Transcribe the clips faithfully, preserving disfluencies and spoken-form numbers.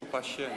Pasje.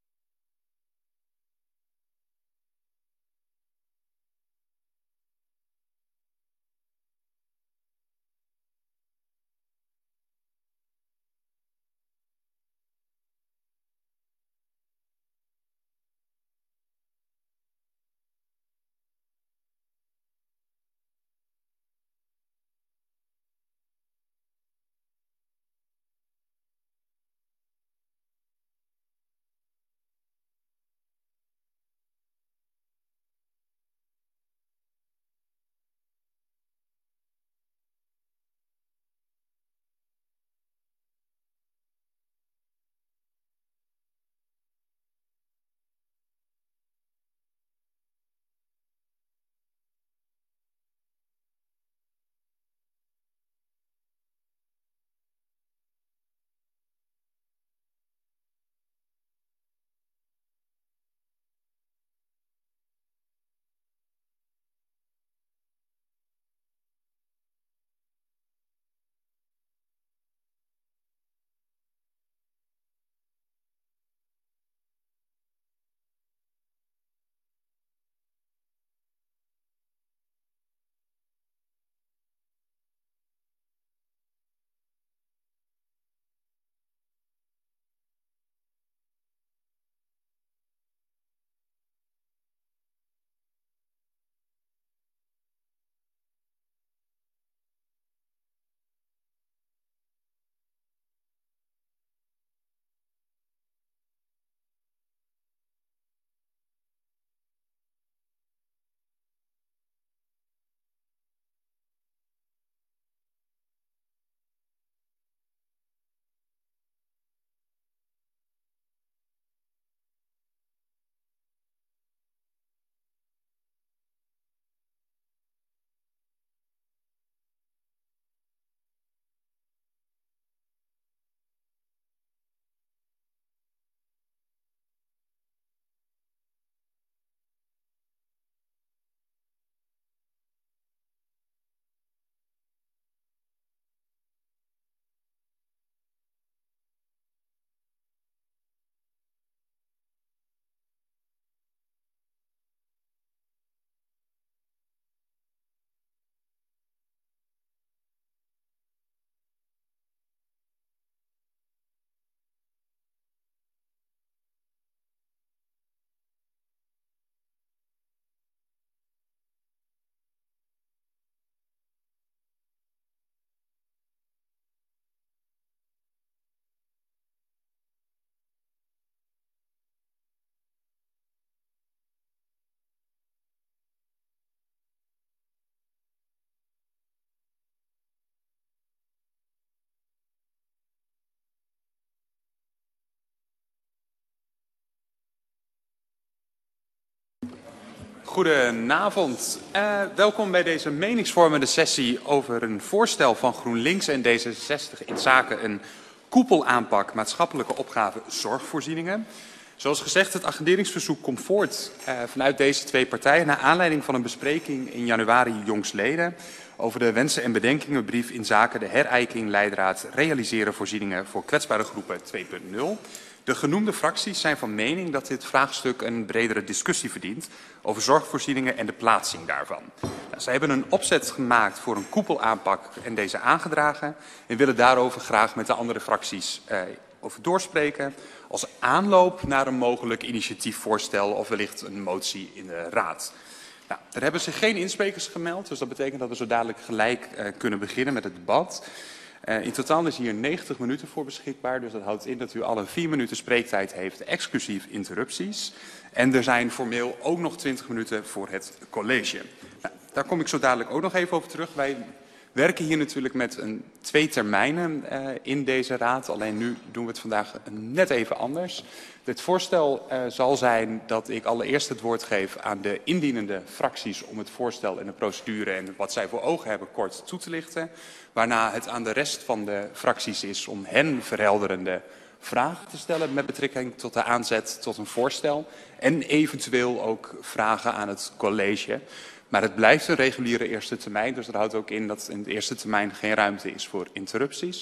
Goedenavond. Uh, welkom bij deze meningsvormende sessie over een voorstel van GroenLinks en D zesenzestig in zaken een koepelaanpak maatschappelijke opgaven zorgvoorzieningen. Zoals gezegd, het agenderingsverzoek komt voort uh, vanuit deze twee partijen naar aanleiding van een bespreking in januari jongstleden over de wensen en bedenkingenbrief in zaken de herijking leidraad realiseren voorzieningen voor kwetsbare groepen twee punt nul. De genoemde fracties zijn van mening dat dit vraagstuk een bredere discussie verdient over zorgvoorzieningen en de plaatsing daarvan. Nou, zij hebben een opzet gemaakt voor een koepelaanpak en deze aangedragen en willen daarover graag met de andere fracties eh, over doorspreken als aanloop naar een mogelijk initiatiefvoorstel of wellicht een motie in de Raad. Nou, er hebben zich geen insprekers gemeld, dus dat betekent dat we zo dadelijk gelijk uh, kunnen beginnen met het debat. Uh, in totaal is hier negentig minuten voor beschikbaar, dus dat houdt in dat u al een vier minuten spreektijd heeft, exclusief interrupties. En er zijn formeel ook nog twintig minuten voor het college. Nou, daar kom ik zo dadelijk ook nog even over terug. Wij werken hier natuurlijk met een, twee termijnen uh, in deze raad, alleen nu doen we het vandaag net even anders. Het voorstel uh, zal zijn dat ik allereerst het woord geef aan de indienende fracties om het voorstel en de procedure en wat zij voor ogen hebben kort toe te lichten. Waarna het aan de rest van de fracties is om hen verhelderende vragen te stellen met betrekking tot de aanzet tot een voorstel. En eventueel ook vragen aan het college. Maar het blijft een reguliere eerste termijn, dus dat houdt ook in dat in de eerste termijn geen ruimte is voor interrupties.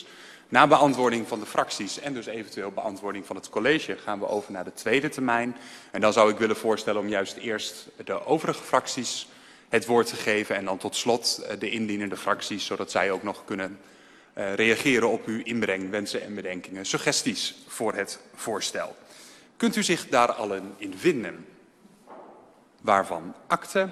Na beantwoording van de fracties en dus eventueel beantwoording van het college gaan we over naar de tweede termijn. En dan zou ik willen voorstellen om juist eerst de overige fracties het woord te geven en dan tot slot de indienende fracties, zodat zij ook nog kunnen uh, reageren op uw inbreng, wensen en bedenkingen, suggesties voor het voorstel. Kunt u zich daar allen in vinden? Waarvan akte?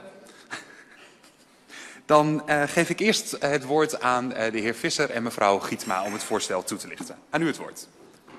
Dan uh, geef ik eerst het woord aan uh, de heer Visser en mevrouw Gietma om het voorstel toe te lichten. Aan u het woord.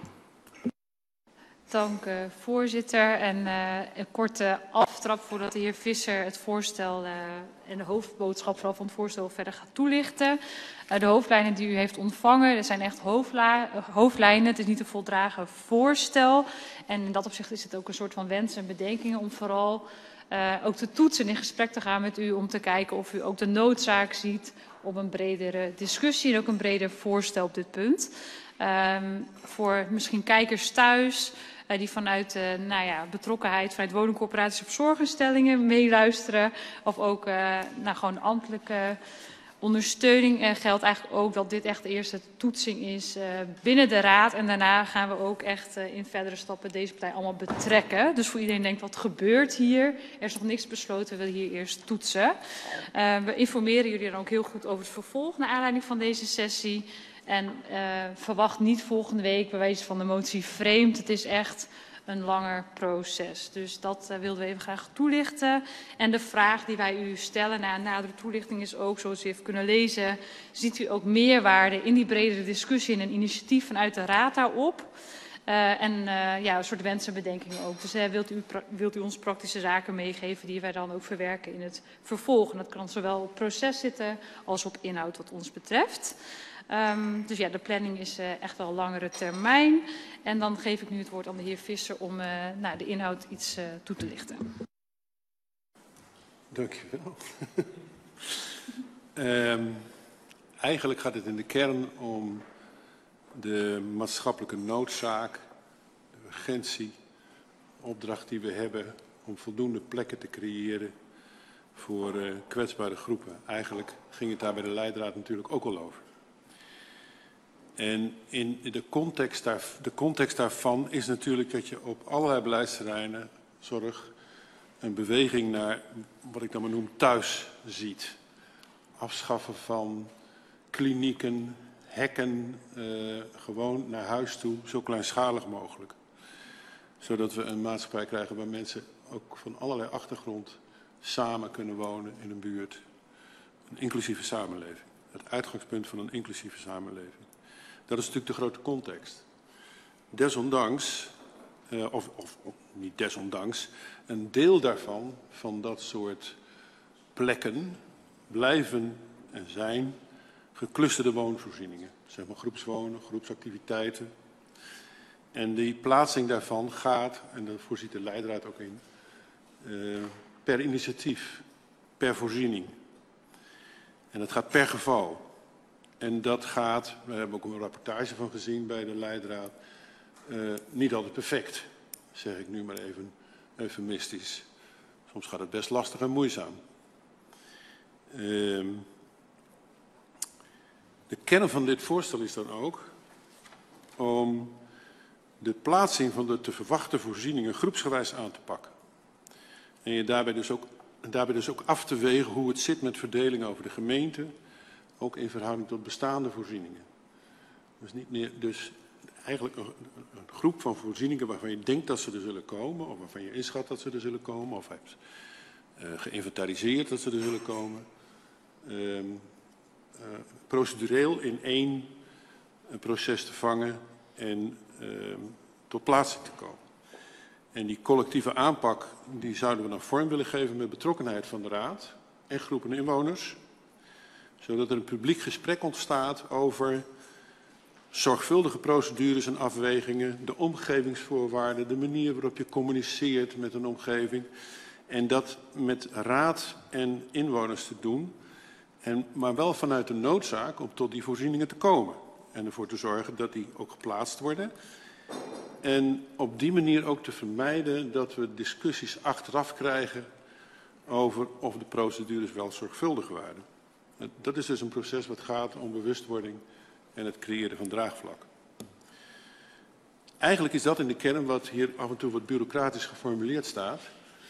Dank uh, voorzitter. En uh, een korte aftrap voordat de heer Visser het voorstel uh, en de hoofdboodschap vooral van het voorstel verder gaat toelichten. Uh, de hoofdlijnen die u heeft ontvangen, dat zijn echt hoofdla hoofdlijnen. Het is niet een voldragen voorstel. En in dat opzicht is het ook een soort van wens en bedenkingen om vooral uh, ook te toetsen en in gesprek te gaan met u om te kijken of u ook de noodzaak ziet op een bredere discussie en ook een breder voorstel op dit punt. Um, voor misschien kijkers thuis uh, die vanuit uh, nou ja, betrokkenheid vanuit woningcorporaties of zorginstellingen meeluisteren. Of ook uh, nou, gewoon ambtelijke ondersteuning. Uh, geldt eigenlijk ook dat dit echt de eerste toetsing is uh, binnen de raad. En daarna gaan we ook echt uh, in verdere stappen deze partij allemaal betrekken. Dus voor iedereen denkt wat gebeurt hier. Er is nog niks besloten, we willen hier eerst toetsen. Uh, we informeren jullie dan ook heel goed over het vervolg naar aanleiding van deze sessie. En uh, verwacht niet volgende week bij wijze van de motie vreemd. Het is echt een langer proces. Dus dat uh, wilden we even graag toelichten. En de vraag die wij u stellen na een nadere toelichting is ook, zoals u heeft kunnen lezen, ziet u ook meerwaarde in die bredere discussie en een initiatief vanuit de raad daarop? Uh, en uh, ja, een soort wensen en bedenkingen ook. Dus uh, wilt, u, wilt u ons praktische zaken meegeven die wij dan ook verwerken in het vervolg? En dat kan zowel op proces zitten als op inhoud wat ons betreft. Um, dus ja, de planning is uh, echt wel langere termijn. En dan geef ik nu het woord aan de heer Visser om uh, nou, de inhoud iets uh, toe te lichten. Dank je wel. um, eigenlijk gaat het in de kern om de maatschappelijke noodzaak, de urgentie, opdracht die we hebben om voldoende plekken te creëren voor uh, kwetsbare groepen. Eigenlijk ging het daar bij de leidraad natuurlijk ook al over. En in de context, daar, de context daarvan is natuurlijk dat je op allerlei beleidsterreinen, zorg, een beweging naar wat ik dan maar noem thuis ziet. Afschaffen van klinieken, hekken, uh, gewoon naar huis toe, zo kleinschalig mogelijk. Zodat we een maatschappij krijgen waar mensen ook van allerlei achtergrond samen kunnen wonen in een buurt. Een inclusieve samenleving. Het uitgangspunt van een inclusieve samenleving. Dat is natuurlijk de grote context. Desondanks, uh, of, of, of niet desondanks, een deel daarvan, van dat soort plekken, blijven en zijn geclusterde woonvoorzieningen. Zeg maar groepswonen, groepsactiviteiten. En die plaatsing daarvan gaat, en daar voorziet de leidraad ook in, uh, per initiatief, per voorziening. En dat gaat per geval. En dat gaat, we hebben ook een rapportage van gezien bij de leidraad, uh, niet altijd perfect, zeg ik nu maar even eufemistisch. Soms gaat het best lastig en moeizaam. Uh, de kern van dit voorstel is dan ook om de plaatsing van de te verwachten voorzieningen groepsgewijs aan te pakken. En je daarbij dus ook, daarbij dus ook af te wegen hoe het zit met verdeling over de gemeente, ook in verhouding tot bestaande voorzieningen. Dus, niet meer, dus eigenlijk een, een groep van voorzieningen waarvan je denkt dat ze er zullen komen, of waarvan je inschat dat ze er zullen komen, of hebt uh, geïnventariseerd dat ze er zullen komen. Uh, uh, procedureel in één uh, proces te vangen en uh, tot plaatsing te komen. En die collectieve aanpak die zouden we dan vorm willen geven met betrokkenheid van de raad en groepen inwoners, zodat er een publiek gesprek ontstaat over zorgvuldige procedures en afwegingen, de omgevingsvoorwaarden, de manier waarop je communiceert met een omgeving. En dat met raad en inwoners te doen, en, maar wel vanuit de noodzaak om tot die voorzieningen te komen. En ervoor te zorgen dat die ook geplaatst worden. En op die manier ook te vermijden dat we discussies achteraf krijgen over of de procedures wel zorgvuldig waren. Dat is dus een proces wat gaat om bewustwording en het creëren van draagvlak. Eigenlijk is dat in de kern wat hier af en toe wat bureaucratisch geformuleerd staat.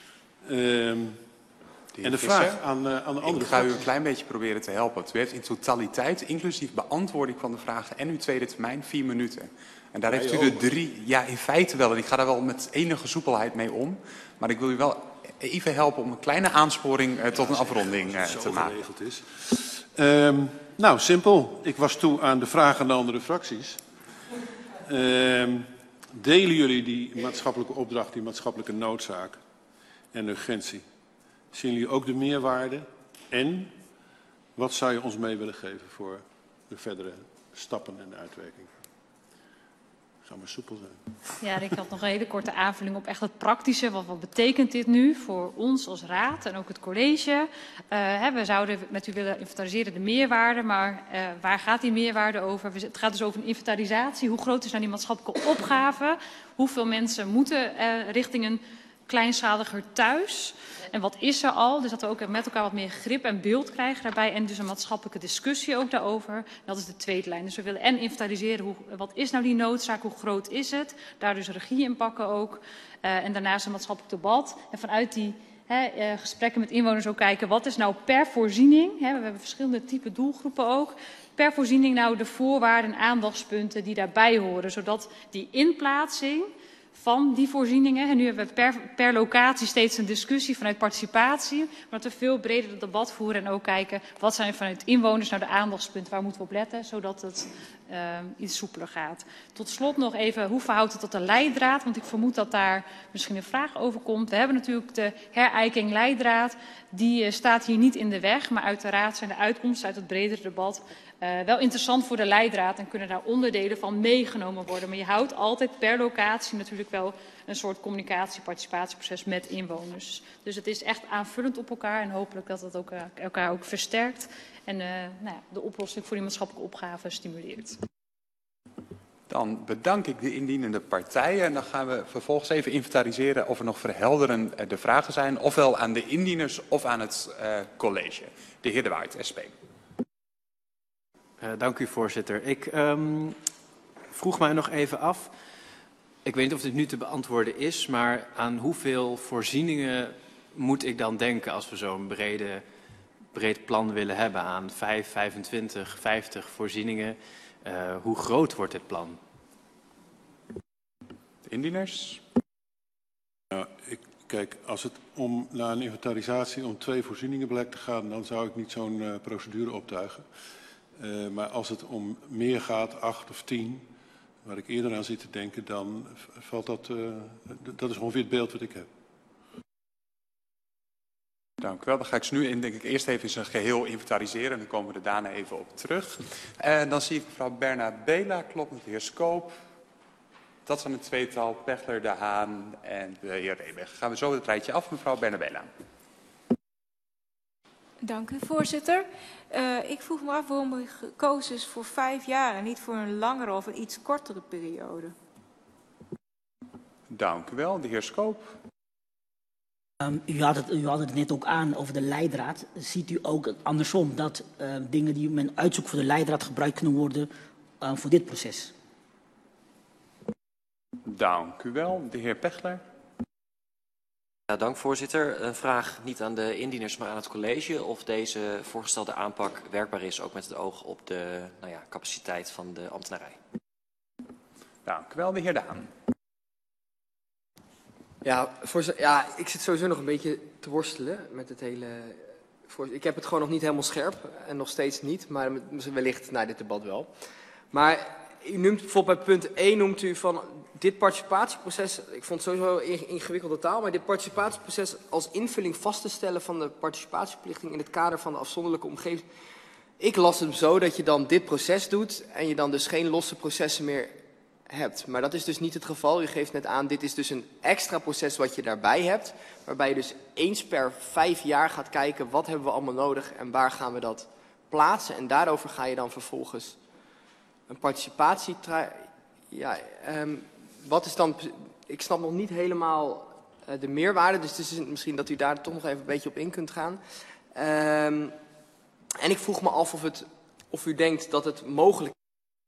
Um, De en de Visser, vraag aan, uh, aan de andere ik ga u fracties. een klein beetje proberen te helpen. U heeft in totaliteit, inclusief beantwoording van de vragen en uw tweede termijn, vier minuten. En daar Ja, heeft u je de ook. drie, ja in feite wel, en ik ga daar wel met enige soepelheid mee om. Maar ik wil u wel even helpen om een kleine aansporing uh, tot een afronding uh, Zo te maken. geregeld is. Um, nou, simpel. Ik was toe aan de vraag aan de andere fracties. Um, delen jullie die maatschappelijke opdracht, die maatschappelijke noodzaak en urgentie? Zien jullie ook de meerwaarde? En wat zou je ons mee willen geven voor de verdere stappen en uitwerking? Zou maar soepel zijn. Ja, ik had nog een hele korte aanvulling op echt het praktische. Wat, wat betekent dit nu voor ons als raad en ook het college? Uh, hè, we zouden met u willen inventariseren de meerwaarde, maar uh, waar gaat die meerwaarde over? Het gaat dus over een inventarisatie. Hoe groot is nou die maatschappelijke opgave? Hoeveel mensen moeten uh, richting een kleinschaliger thuis? En wat is er al? Dus dat we ook met elkaar wat meer grip en beeld krijgen daarbij. En dus een maatschappelijke discussie ook daarover. Dat is de tweede lijn. Dus we willen en inventariseren, hoe, wat is nou die noodzaak? Hoe groot is het? Daar dus regie in pakken ook. Uh, en daarnaast een maatschappelijk debat. En vanuit die he, uh, gesprekken met inwoners ook kijken, wat is nou per voorziening? He, we hebben verschillende type doelgroepen ook. Per voorziening nou de voorwaarden en aandachtspunten die daarbij horen. Zodat die inplaatsing van die voorzieningen. En nu hebben we per, per locatie steeds een discussie vanuit participatie. Maar dat we veel breder het debat voeren en ook kijken wat zijn vanuit inwoners nou de aandachtspunten, waar moeten we op letten, zodat het uh, iets soepeler gaat. Tot slot nog even, hoe verhoudt het tot de leidraad? Want ik vermoed dat daar misschien een vraag over komt. We hebben natuurlijk de herijking leidraad. Die uh, staat hier niet in de weg, maar uiteraard zijn de uitkomsten uit het bredere debat Uh, wel interessant voor de leidraad en kunnen daar onderdelen van meegenomen worden. Maar je houdt altijd per locatie natuurlijk wel een soort communicatie-participatieproces met inwoners. Dus het is echt aanvullend op elkaar en hopelijk dat het ook, uh, elkaar ook versterkt en uh, nou ja, de oplossing voor die maatschappelijke opgave stimuleert. Dan bedank ik de indienende partijen en dan gaan we vervolgens even inventariseren of er nog verhelderende vragen zijn, ofwel aan de indieners of aan het uh, college. De heer De Waard, S P. Uh, dank u, voorzitter. Ik um, vroeg mij nog even af, ik weet niet of dit nu te beantwoorden is, maar aan hoeveel voorzieningen moet ik dan denken als we zo'n brede, breed plan willen hebben? Aan vijf, vijfentwintig, vijftig voorzieningen. Uh, hoe groot wordt dit plan? De indieners? Nou, ik, kijk, als het om na een inventarisatie om twee voorzieningen blijkt te gaan, dan zou ik niet zo'n uh, procedure optuigen. Uh, maar als het om meer gaat, acht of tien, waar ik eerder aan zit te denken, dan valt dat, uh, dat is ongeveer het beeld wat ik heb. Dank u wel. Dan ga ik ze nu in, denk ik, eerst even in zijn geheel inventariseren en dan komen we er daarna even op terug. En dan zie ik mevrouw Berna Bela, klopt met de heer Skoop. Dat zijn het tweetal, Pechler, De Haan en de heer Reebeg. Gaan we zo het rijtje af, mevrouw Berna Bela. Dank u, voorzitter. Uh, ik vroeg me af waarom er gekozen is voor vijf jaar en niet voor een langere of een iets kortere periode. Dank u wel. De heer Skoop. Um, u, had het, u had het net ook aan over de leidraad. Ziet u ook andersom dat uh, dingen die men uitzoekt voor de leidraad gebruikt kunnen worden uh, voor dit proces? Dank u wel. De heer Pechler. Ja, dank voorzitter. Een vraag niet aan de indieners, maar aan het college. Of deze voorgestelde aanpak werkbaar is, ook met het oog op de nou ja, capaciteit van de ambtenarij. Dank u wel. De heer De Haan. Ja, voorzitter, ja, ik zit sowieso nog een beetje te worstelen met het hele... Ik heb het gewoon nog niet helemaal scherp en nog steeds niet, maar wellicht na dit debat wel. Maar u noemt bijvoorbeeld bij punt één noemt u van dit participatieproces, ik vond het sowieso een ingewikkelde taal, maar dit participatieproces als invulling vast te stellen van de participatieverplichting in het kader van de afzonderlijke omgeving. Ik las hem zo dat je dan dit proces doet en je dan dus geen losse processen meer hebt. Maar dat is dus niet het geval. U geeft net aan, dit is dus een extra proces wat je daarbij hebt, waarbij je dus eens per vijf jaar gaat kijken wat hebben we allemaal nodig en waar gaan we dat plaatsen. En daarover ga je dan vervolgens een participatie... Ja, um, wat is dan... Ik snap nog niet helemaal uh, de meerwaarde, dus het is misschien dat u daar toch nog even een beetje op in kunt gaan. Um, en ik vroeg me af of, het, of u denkt dat het mogelijk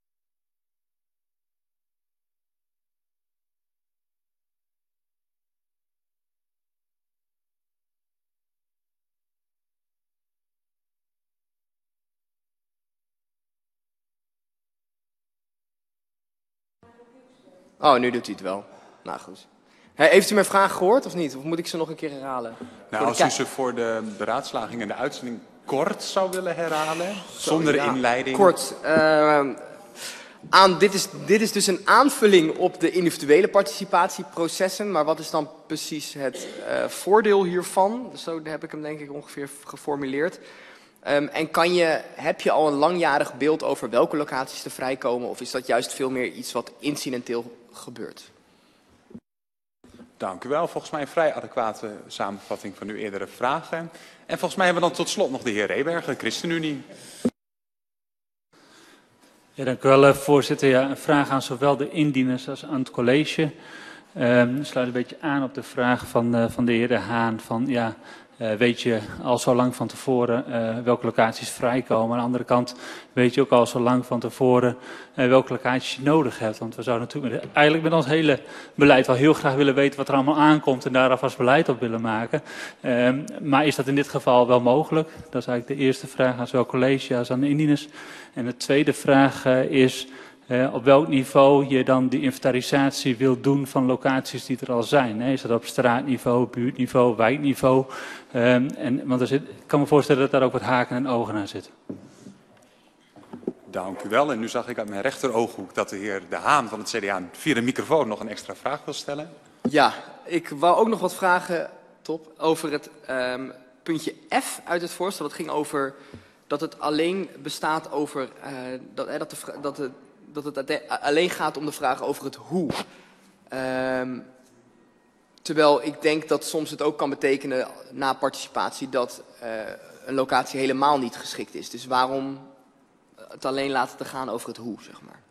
Oh, nu doet hij het wel. Nou goed. He, heeft u mijn vraag gehoord of niet? Of moet ik ze nog een keer herhalen? Nou, als u ze voor de beraadslaging en de uitzending kort zou willen herhalen, zonder ja, inleiding. Kort. Uh, aan, dit, is, dit is dus een aanvulling op de individuele participatieprocessen. Maar wat is dan precies het uh, voordeel hiervan? Zo heb ik hem denk ik ongeveer geformuleerd. Um, en kan je, heb je al een langjarig beeld over welke locaties er vrijkomen? Of is dat juist veel meer iets wat incidenteel gebeurt? Dank u wel. Volgens mij een vrij adequate samenvatting van uw eerdere vragen. En volgens mij hebben we dan tot slot nog de heer Rebergen, ChristenUnie. Ja, dank u wel, voorzitter. Ja, een vraag aan zowel de indieners als aan het college. Um, sluit een beetje aan op de vraag van, uh, van de heer De Haan. Van, ja, uh, weet je al zo lang van tevoren uh, welke locaties vrijkomen? Aan de andere kant weet je ook al zo lang van tevoren uh, welke locaties je nodig hebt. Want we zouden natuurlijk met, eigenlijk met ons hele beleid wel heel graag willen weten wat er allemaal aankomt en daar alvast beleid op willen maken. Um, maar is dat in dit geval wel mogelijk? Dat is eigenlijk de eerste vraag aan zowel college als aan de indieners. En de tweede vraag uh, is uh, op welk niveau je dan die inventarisatie wilt doen van locaties die er al zijn. Hè? Is dat op straatniveau, buurtniveau, wijkniveau? Um, en, want er zit, ik kan me voorstellen dat daar ook wat haken en ogen aan zitten. Dank u wel. En nu zag ik uit mijn rechterooghoek dat de heer De Haan van het C D A via de microfoon nog een extra vraag wil stellen. Ja, ik wou ook nog wat vragen, top, over het um, puntje F uit het voorstel. Dat ging over dat het alleen bestaat over, uh, dat, eh, dat, de, dat, de, dat het alleen gaat om de vraag over het hoe. Um, terwijl ik denk dat soms het ook kan betekenen na participatie dat uh, een locatie helemaal niet geschikt is. Dus waarom het alleen laten te gaan over het hoe, zeg maar.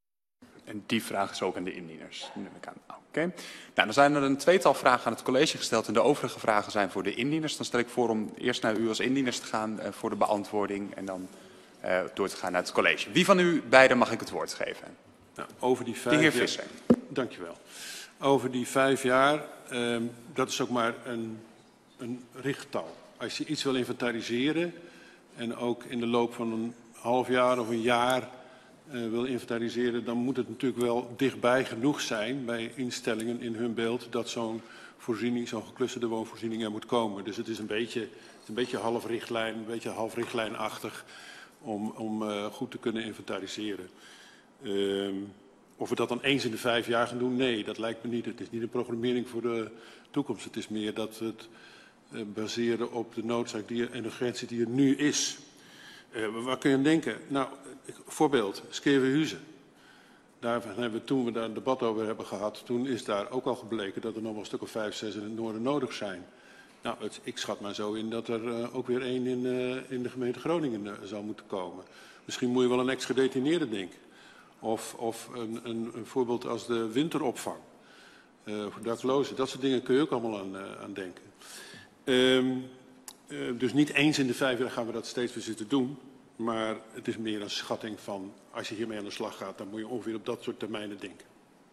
En die vraag is ook aan de indieners. Neem ik aan. Oké. Okay. Nou, dan zijn er een tweetal vragen aan het college gesteld en de overige vragen zijn voor de indieners. Dan stel ik voor om eerst naar u als indieners te gaan uh, voor de beantwoording en dan uh, door te gaan naar het college. Wie van u beiden mag ik het woord geven? Nou, over die vijf de heer jaar... Visser. Dank je wel. Over die vijf jaar, uh, dat is ook maar een, een richttal. Als je iets wil inventariseren en ook in de loop van een half jaar of een jaar uh, wil inventariseren, dan moet het natuurlijk wel dichtbij genoeg zijn bij instellingen in hun beeld dat zo'n voorziening, zo'n geclusterde woonvoorziening er moet komen. Dus het is een beetje, het is een beetje half richtlijn, een beetje half richtlijnachtig om, om uh, goed te kunnen inventariseren. Uh, of we dat dan eens in de vijf jaar gaan doen? Nee, dat lijkt me niet. Het is niet een programmering voor de toekomst. Het is meer dat we het uh, baseren op de noodzaak die er, en de urgentie die er nu is. Uh, waar kun je aan denken? Nou, voorbeeld, Skevenhuizen. Daar hebben we, toen we daar een debat over hebben gehad, toen is daar ook al gebleken dat er nog wel een stuk of vijf, zes in het noorden nodig zijn. Nou, het, ik schat maar zo in dat er uh, ook weer één in, uh, in de gemeente Groningen uh, zal moeten komen. Misschien moet je wel een ex-gedetineerde denken. Of, of een, een, een voorbeeld als de winteropvang uh, voor daklozen. Dat soort dingen kun je ook allemaal aan, uh, aan denken. Um, uh, dus niet eens in de vijf jaar gaan we dat steeds weer zitten doen. Maar het is meer een schatting van, als je hiermee aan de slag gaat, dan moet je ongeveer op dat soort termijnen denken.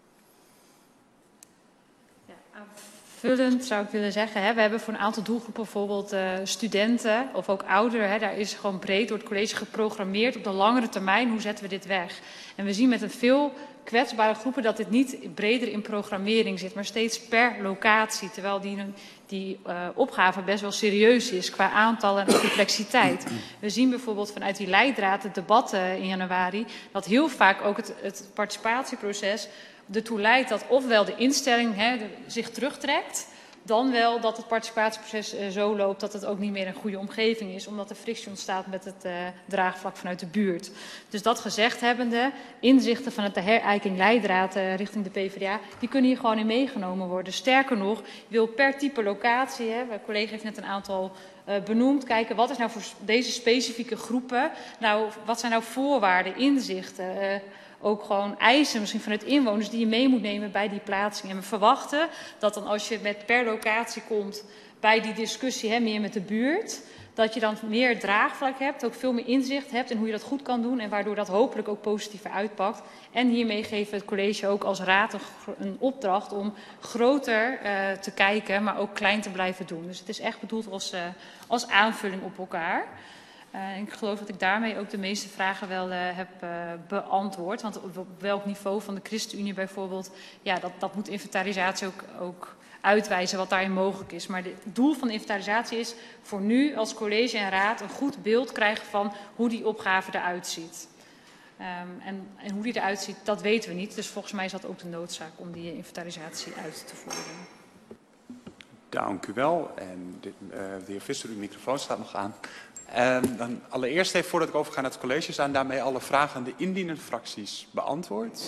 Ja, aanvullend zou ik willen zeggen, hè, we hebben voor een aantal doelgroepen, bijvoorbeeld uh, studenten of ook ouderen, hè, daar is gewoon breed door het college geprogrammeerd op de langere termijn, hoe zetten we dit weg? En we zien met een veel kwetsbare groepen dat dit niet breder in programmering zit, maar steeds per locatie, terwijl die, die uh, opgave best wel serieus is qua aantal en complexiteit. We zien bijvoorbeeld vanuit die leidraad, de debatten in januari, dat heel vaak ook het, het participatieproces ertoe leidt dat ofwel de instelling hè, de, zich terugtrekt, dan wel dat het participatieproces uh, zo loopt dat het ook niet meer een goede omgeving is, omdat er frictie ontstaat met het uh, draagvlak vanuit de buurt. Dus dat gezegd hebbende, inzichten vanuit de herijking leidraad uh, richting de P v d A, die kunnen hier gewoon in meegenomen worden. Sterker nog, je wil per type locatie, hè, mijn collega heeft net een aantal uh, benoemd, kijken wat is nou voor deze specifieke groepen, nou, wat zijn nou voorwaarden, inzichten, uh, ook gewoon eisen misschien vanuit inwoners die je mee moet nemen bij die plaatsing. En we verwachten dat dan als je met per locatie komt bij die discussie hè, meer met de buurt, dat je dan meer draagvlak hebt, ook veel meer inzicht hebt in hoe je dat goed kan doen en waardoor dat hopelijk ook positiever uitpakt. En hiermee geven we het college ook als raad een, een opdracht om groter uh, te kijken, maar ook klein te blijven doen. Dus het is echt bedoeld als, uh, als aanvulling op elkaar. Uh, ik geloof dat ik daarmee ook de meeste vragen wel uh, heb uh, beantwoord. Want op welk niveau van de ChristenUnie bijvoorbeeld, ja, dat, dat moet inventarisatie ook, ook uitwijzen wat daarin mogelijk is. Maar het doel van de inventarisatie is voor nu als college en raad een goed beeld krijgen van hoe die opgave eruit ziet. Um, en, en hoe die eruit ziet, dat weten we niet. Dus volgens mij is dat ook de noodzaak om die inventarisatie uit te voeren. Dank u wel. En de, uh, de heer Visser, uw microfoon staat nog aan. En dan allereerst even, voordat ik overga naar het college, zijn daarmee alle vragen aan de indienende fracties beantwoord.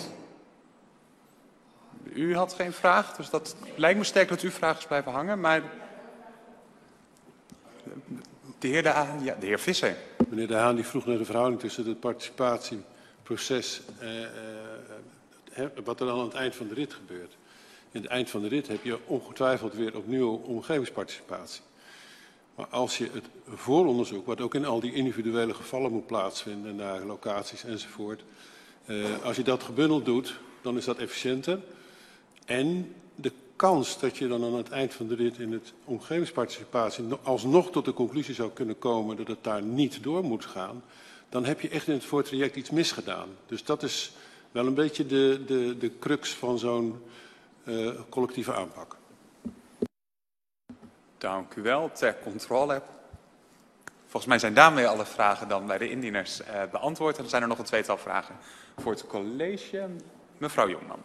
U had geen vraag, dus dat lijkt me sterk dat uw vraag is blijven hangen. Maar de heer, de, Haan, ja, de heer Visser. Meneer De Haan die vroeg naar de verhouding tussen het participatieproces, eh, eh, wat er dan aan het eind van de rit gebeurt. In het eind van de rit heb je ongetwijfeld weer opnieuw omgevingsparticipatie. Maar als je het vooronderzoek, wat ook in al die individuele gevallen moet plaatsvinden, naar locaties enzovoort, eh, als je dat gebundeld doet, dan is dat efficiënter. En de kans dat je dan aan het eind van de rit in het omgevingsparticipatie alsnog tot de conclusie zou kunnen komen dat het daar niet door moet gaan, dan heb je echt in het voortraject iets misgedaan. Dus dat is wel een beetje de, de, de crux van zo'n uh, collectieve aanpak. Dank u wel. Ter controle. Volgens mij zijn daarmee alle vragen dan bij de indieners uh, beantwoord. En er zijn er nog een tweetal vragen voor het college. Mevrouw Jongman.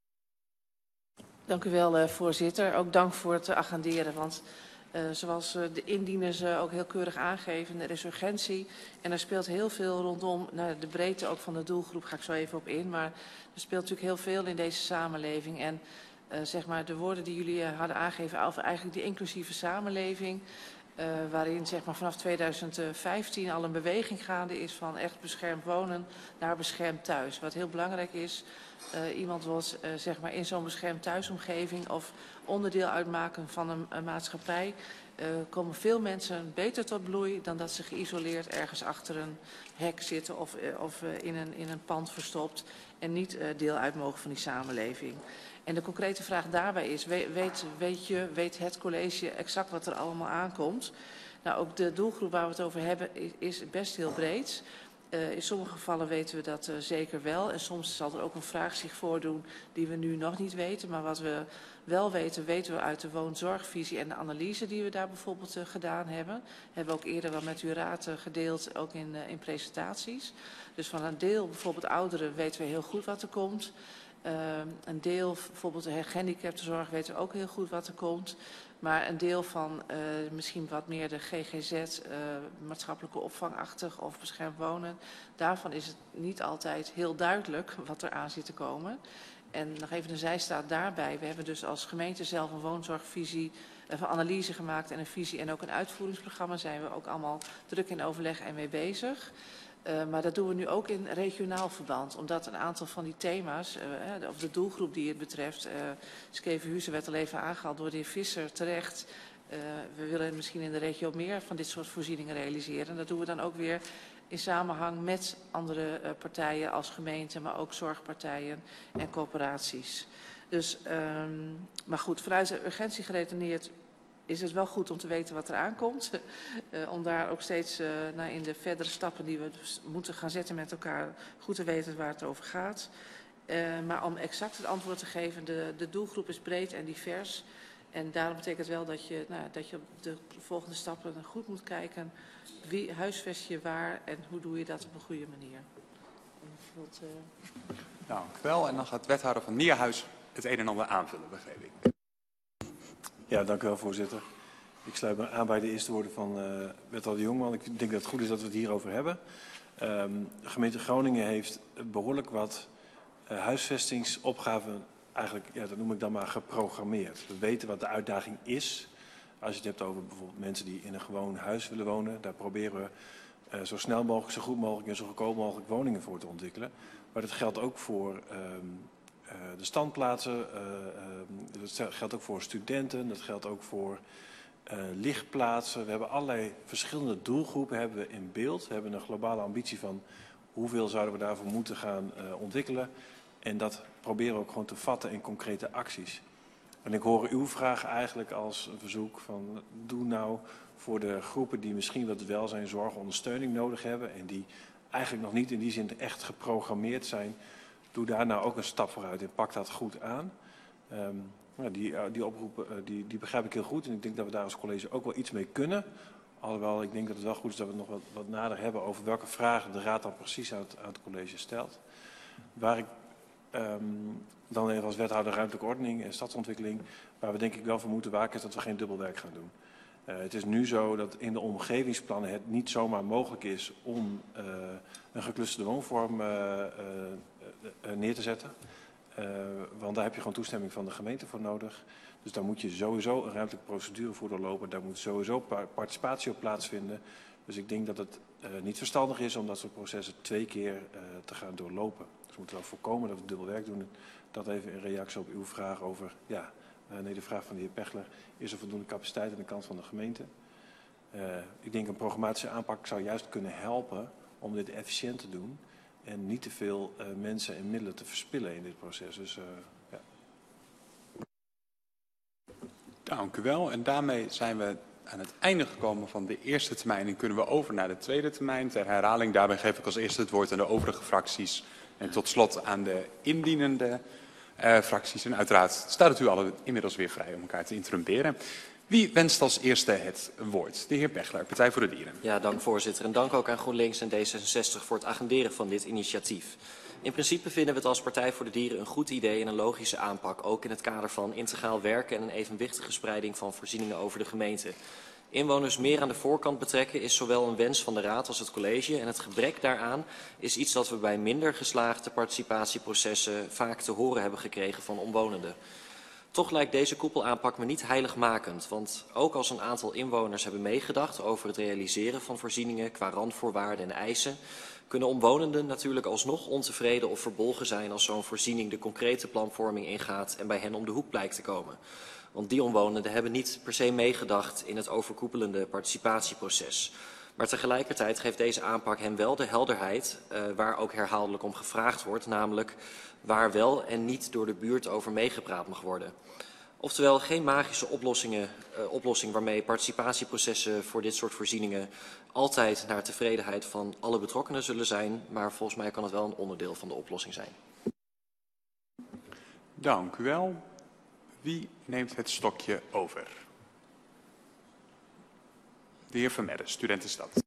Dank u wel, uh, voorzitter. Ook dank voor het uh, agenderen. Want uh, zoals uh, de indieners uh, ook heel keurig aangeven, er is urgentie. En er speelt heel veel rondom, nou, de breedte ook van de doelgroep ga ik zo even op in. Maar er speelt natuurlijk heel veel in deze samenleving. En uh, zeg maar de woorden die jullie uh, hadden aangegeven over eigenlijk die inclusieve samenleving. Uh, waarin zeg maar, vanaf tweeduizend vijftien al een beweging gaande is van echt beschermd wonen naar beschermd thuis. Wat heel belangrijk is, uh, iemand wordt uh, zeg maar in zo'n beschermd thuisomgeving of onderdeel uitmaken van een, een maatschappij, uh, komen veel mensen beter tot bloei dan dat ze geïsoleerd ergens achter een hek zitten of, uh, of uh, in, een, in een pand verstopt en niet uh, deel uit mogen van die samenleving. En de concrete vraag daarbij is, weet, weet je, weet het college exact wat er allemaal aankomt? Nou, ook de doelgroep waar we het over hebben is best heel breed. Uh, in sommige gevallen weten we dat uh, zeker wel. En soms zal er ook een vraag zich voordoen die we nu nog niet weten. Maar wat we wel weten, weten we uit de woonzorgvisie en de analyse die we daar bijvoorbeeld uh, gedaan hebben. Hebben we ook eerder wel met uw raad uh, gedeeld, ook in, uh, in presentaties. Dus van een deel, bijvoorbeeld ouderen, weten we heel goed wat er komt. Uh, een deel, bijvoorbeeld de gehandicaptenzorg, weten we ook heel goed wat er komt. Maar een deel van uh, misschien wat meer de G G Z, uh, maatschappelijke opvangachtig of beschermd wonen, daarvan is het niet altijd heel duidelijk wat er aan zit te komen. En nog even een zijstaat daarbij. We hebben dus als gemeente zelf een woonzorgvisie, een analyse gemaakt en een visie en ook een uitvoeringsprogramma. Zijn we ook allemaal druk in overleg en mee bezig. Uh, maar dat doen we nu ook in regionaal verband, omdat een aantal van die thema's, uh, of de doelgroep die het betreft, uh, Skevenhuizen werd al even aangehaald door de heer Visser terecht. Uh, we willen misschien in de regio meer van dit soort voorzieningen realiseren. En dat doen we dan ook weer in samenhang met andere uh, partijen als gemeente, maar ook zorgpartijen en corporaties. Dus, um, maar goed, vanuit de urgentie geredeneerd is het wel goed om te weten wat er aankomt. Uh, om daar ook steeds uh, naar in de verdere stappen die we dus moeten gaan zetten met elkaar goed te weten waar het over gaat. Uh, maar om exact het antwoord te geven, de, de doelgroep is breed en divers. En daarom betekent wel dat je, nou, dat je op de volgende stappen goed moet kijken. Wie huisvest je waar en hoe doe je dat op een goede manier. Wilt, uh... Dank u wel. En dan gaat wethouder van Nierhuis het een en ander aanvullen, begreep ik. Ja, dank u wel, voorzitter. Ik sluit me aan bij de eerste woorden van uh, wethouder Jongman. Ik denk dat het goed is dat we het hierover hebben. Um, de gemeente Groningen heeft behoorlijk wat uh, huisvestingsopgaven, eigenlijk, ja, dat noem ik dan maar, geprogrammeerd. We weten wat de uitdaging is. Als je het hebt over bijvoorbeeld mensen die in een gewoon huis willen wonen, daar proberen we uh, zo snel mogelijk, zo goed mogelijk en zo goedkoop mogelijk woningen voor te ontwikkelen. Maar dat geldt ook voor um, uh, de standplaatsen, uh, uh, dat geldt ook voor studenten, dat geldt ook voor uh, lichtplaatsen. We hebben allerlei verschillende doelgroepen hebben we in beeld. We hebben een globale ambitie van hoeveel zouden we daarvoor moeten gaan uh, ontwikkelen. En dat proberen we ook gewoon te vatten in concrete acties. En ik hoor uw vraag eigenlijk als een verzoek van doe nou voor de groepen die misschien wat welzijn, zorg, ondersteuning nodig hebben en die eigenlijk nog niet in die zin echt geprogrammeerd zijn, doe daar nou ook een stap vooruit en pak dat goed aan. Um, ja, die, die oproep uh, die, die begrijp ik heel goed en ik denk dat we daar als college ook wel iets mee kunnen. Alhoewel ik denk dat het wel goed is dat we nog wat, wat nader hebben over welke vragen de raad dan precies aan het, aan het college stelt. Waar ik um, dan even als wethouder ruimtelijke ordening en stadsontwikkeling, waar we denk ik wel voor moeten waken is dat we geen dubbelwerk gaan doen. Uh, het is nu zo dat in de omgevingsplannen het niet zomaar mogelijk is om uh, een geclusterde woonvorm uh, uh, uh, neer te zetten. Uh, want daar heb je gewoon toestemming van de gemeente voor nodig. Dus daar moet je sowieso een ruimtelijke procedure voor doorlopen. Daar moet sowieso participatie op plaatsvinden. Dus ik denk dat het uh, niet verstandig is om dat soort processen twee keer uh, te gaan doorlopen. Dus we moeten wel voorkomen dat we dubbel werk doen. Dat even in reactie op uw vraag over, ja, uh, nee, de vraag van de heer Pechler. Is er voldoende capaciteit aan de kant van de gemeente? Uh, ik denk een programmatische aanpak zou juist kunnen helpen om dit efficiënt te doen. En niet te veel uh, mensen en middelen te verspillen in dit proces. Dus, uh, ja. Dank u wel. En daarmee zijn we aan het einde gekomen van de eerste termijn en kunnen we over naar de tweede termijn. Ter herhaling, daarbij geef ik als eerste het woord aan de overige fracties en tot slot aan de indienende uh, fracties. En uiteraard staat het u allen inmiddels weer vrij om elkaar te interrumperen. Wie wenst als eerste het woord? De heer Pechler, Partij voor de Dieren. Ja, dank voorzitter. En dank ook aan GroenLinks en D zesenzestig voor het agenderen van dit initiatief. In principe vinden we het als Partij voor de Dieren een goed idee en een logische aanpak, ook in het kader van integraal werken en een evenwichtige spreiding van voorzieningen over de gemeente. Inwoners meer aan de voorkant betrekken is zowel een wens van de Raad als het college en het gebrek daaraan is iets dat we bij minder geslaagde participatieprocessen vaak te horen hebben gekregen van omwonenden. Toch lijkt deze koepelaanpak me niet heiligmakend, want ook als een aantal inwoners hebben meegedacht over het realiseren van voorzieningen qua randvoorwaarden en eisen, kunnen omwonenden natuurlijk alsnog ontevreden of verbolgen zijn als zo'n voorziening de concrete planvorming ingaat en bij hen om de hoek blijkt te komen. Want die omwonenden hebben niet per se meegedacht in het overkoepelende participatieproces. Maar tegelijkertijd geeft deze aanpak hen wel de helderheid uh, waar ook herhaaldelijk om gevraagd wordt, namelijk waar wel en niet door de buurt over meegepraat mag worden. Oftewel geen magische oplossingen, uh, oplossing waarmee participatieprocessen voor dit soort voorzieningen altijd naar tevredenheid van alle betrokkenen zullen zijn, maar volgens mij kan het wel een onderdeel van de oplossing zijn. Dank u wel. Wie neemt het stokje over? De heer Vermedden, Studentenstad.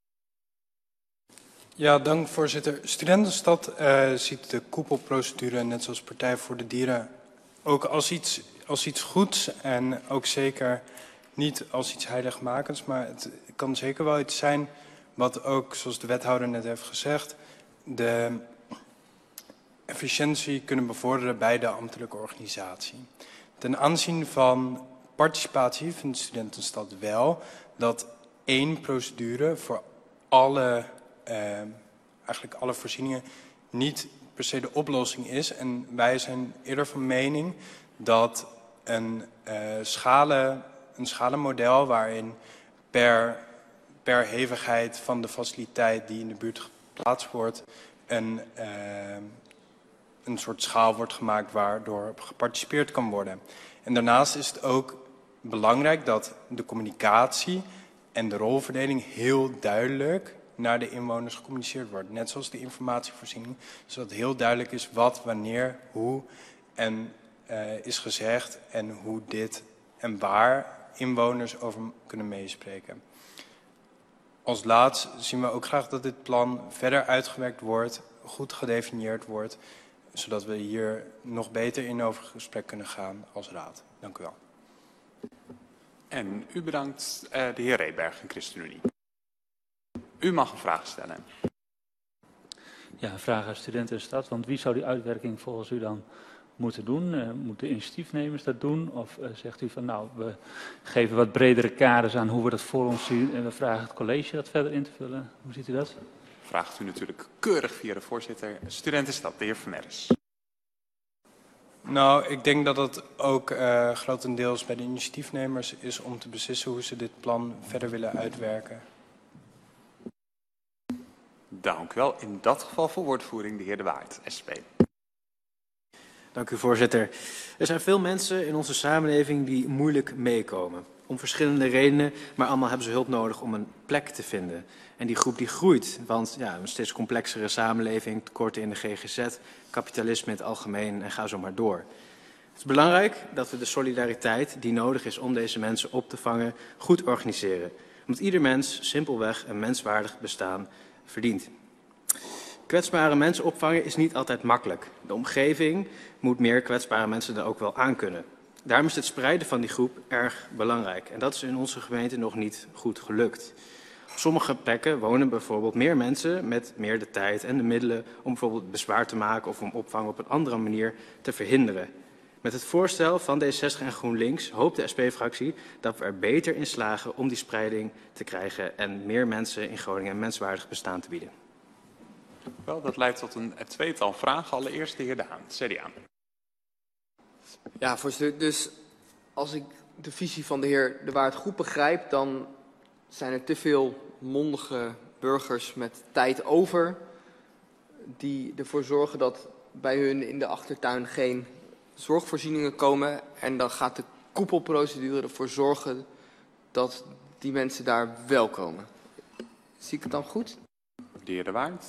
Ja, dank voorzitter. Studentenstad uh, ziet de koepelprocedure, net zoals Partij voor de Dieren, ook als iets, als iets goeds en ook zeker niet als iets heiligmakends, maar het kan zeker wel iets zijn wat ook, zoals de wethouder net heeft gezegd, de efficiëntie kunnen bevorderen bij de ambtelijke organisatie. Ten aanzien van participatie vindt de Studentenstad wel dat één procedure voor alle, eh, eigenlijk alle voorzieningen niet per se de oplossing is. En wij zijn eerder van mening dat een, uh, schalen, een schalenmodel waarin per, per hevigheid van de faciliteit die in de buurt geplaatst wordt, een, uh, een soort schaal wordt gemaakt waardoor geparticipeerd kan worden. En daarnaast is het ook belangrijk dat de communicatie en de rolverdeling heel duidelijk naar de inwoners gecommuniceerd wordt. Net zoals de informatievoorziening, zodat heel duidelijk is wat, wanneer, hoe en uh, is gezegd en hoe dit en waar inwoners over kunnen meespreken. Als laatst zien we ook graag dat dit plan verder uitgewerkt wordt, goed gedefinieerd wordt, zodat we hier nog beter in over gesprek kunnen gaan als raad. Dank u wel. En u bedankt, uh, de heer Reeberg van ChristenUnie. U mag een vraag stellen. Ja, een vraag aan Studentenstad. Want wie zou die uitwerking volgens u dan moeten doen? Uh, moeten initiatiefnemers dat doen? Of uh, zegt u van nou, we geven wat bredere kaders aan hoe we dat voor ons zien en we vragen het college dat verder in te vullen? Hoe ziet u dat? Vraagt u natuurlijk keurig via de voorzitter. Studentenstad, de heer Vermeers. Nou, ik denk dat het ook uh, grotendeels bij de initiatiefnemers is om te beslissen hoe ze dit plan verder willen uitwerken. Dank u wel. In dat geval voor woordvoering de heer De Waard, S P. Dank u, voorzitter. Er zijn veel mensen in onze samenleving die moeilijk meekomen. Om verschillende redenen, maar allemaal hebben ze hulp nodig om een plek te vinden. En die groep die groeit, want ja, een steeds complexere samenleving, tekorten in de G G Z, kapitalisme in het algemeen en ga zo maar door. Het is belangrijk dat we de solidariteit die nodig is om deze mensen op te vangen goed organiseren. Omdat ieder mens simpelweg een menswaardig bestaan verdient. Kwetsbare mensen opvangen is niet altijd makkelijk. De omgeving moet meer kwetsbare mensen dan ook wel aankunnen. Daarom is het spreiden van die groep erg belangrijk. En dat is in onze gemeente nog niet goed gelukt. Op sommige plekken wonen bijvoorbeeld meer mensen met meer de tijd en de middelen om bijvoorbeeld bezwaar te maken of om opvang op een andere manier te verhinderen. Met het voorstel van D zestig en GroenLinks hoopt de S P-fractie dat we er beter in slagen om die spreiding te krijgen en meer mensen in Groningen een menswaardig bestaan te bieden. Wel, dat leidt tot een tweetal vragen. Allereerst de heer De Haan, C D A. Ja, voorzitter. Dus als ik de visie van de heer De Waard goed begrijp, dan zijn er te veel mondige burgers met tijd over die ervoor zorgen dat bij hun in de achtertuin geen zorgvoorzieningen komen. En dan gaat de koepelprocedure ervoor zorgen dat die mensen daar wel komen. Zie ik het dan goed? De heer De Waard.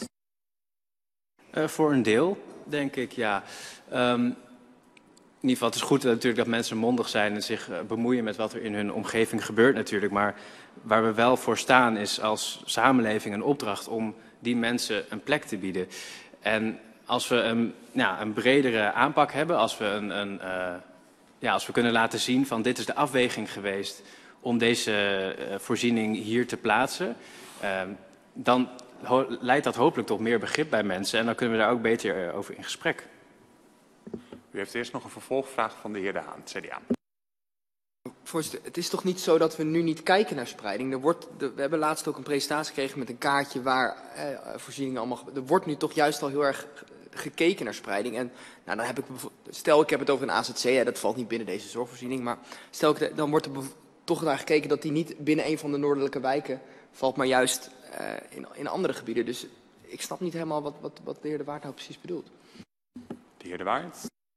Uh, voor een deel, denk ik, ja. Um, in ieder geval, het is goed natuurlijk dat mensen mondig zijn en zich uh, bemoeien met wat er in hun omgeving gebeurt natuurlijk. Maar waar we wel voor staan is als samenleving een opdracht om die mensen een plek te bieden. En als we een, ja, een bredere aanpak hebben, als we, een, een, uh, ja, als we kunnen laten zien van dit is de afweging geweest om deze uh, voorziening hier te plaatsen, uh, dan leidt dat hopelijk tot meer begrip bij mensen en dan kunnen we daar ook beter uh, over in gesprek. U heeft eerst nog een vervolgvraag van de heer De Haan, C D A. Voorzitter, het is toch niet zo dat we nu niet kijken naar spreiding? Er wordt, de, we hebben laatst ook een presentatie gekregen met een kaartje waar eh, voorzieningen allemaal... Er wordt nu toch juist al heel erg gekeken naar spreiding. En nou, dan heb ik, stel ik heb het over een A Z C, hè, dat valt niet binnen deze zorgvoorziening. Maar stel ik, dan wordt er toch naar gekeken dat die niet binnen een van de noordelijke wijken valt, maar juist uh, in, in andere gebieden. Dus ik snap niet helemaal wat, wat, wat de heer De Waard nou precies bedoelt. De heer De Waard.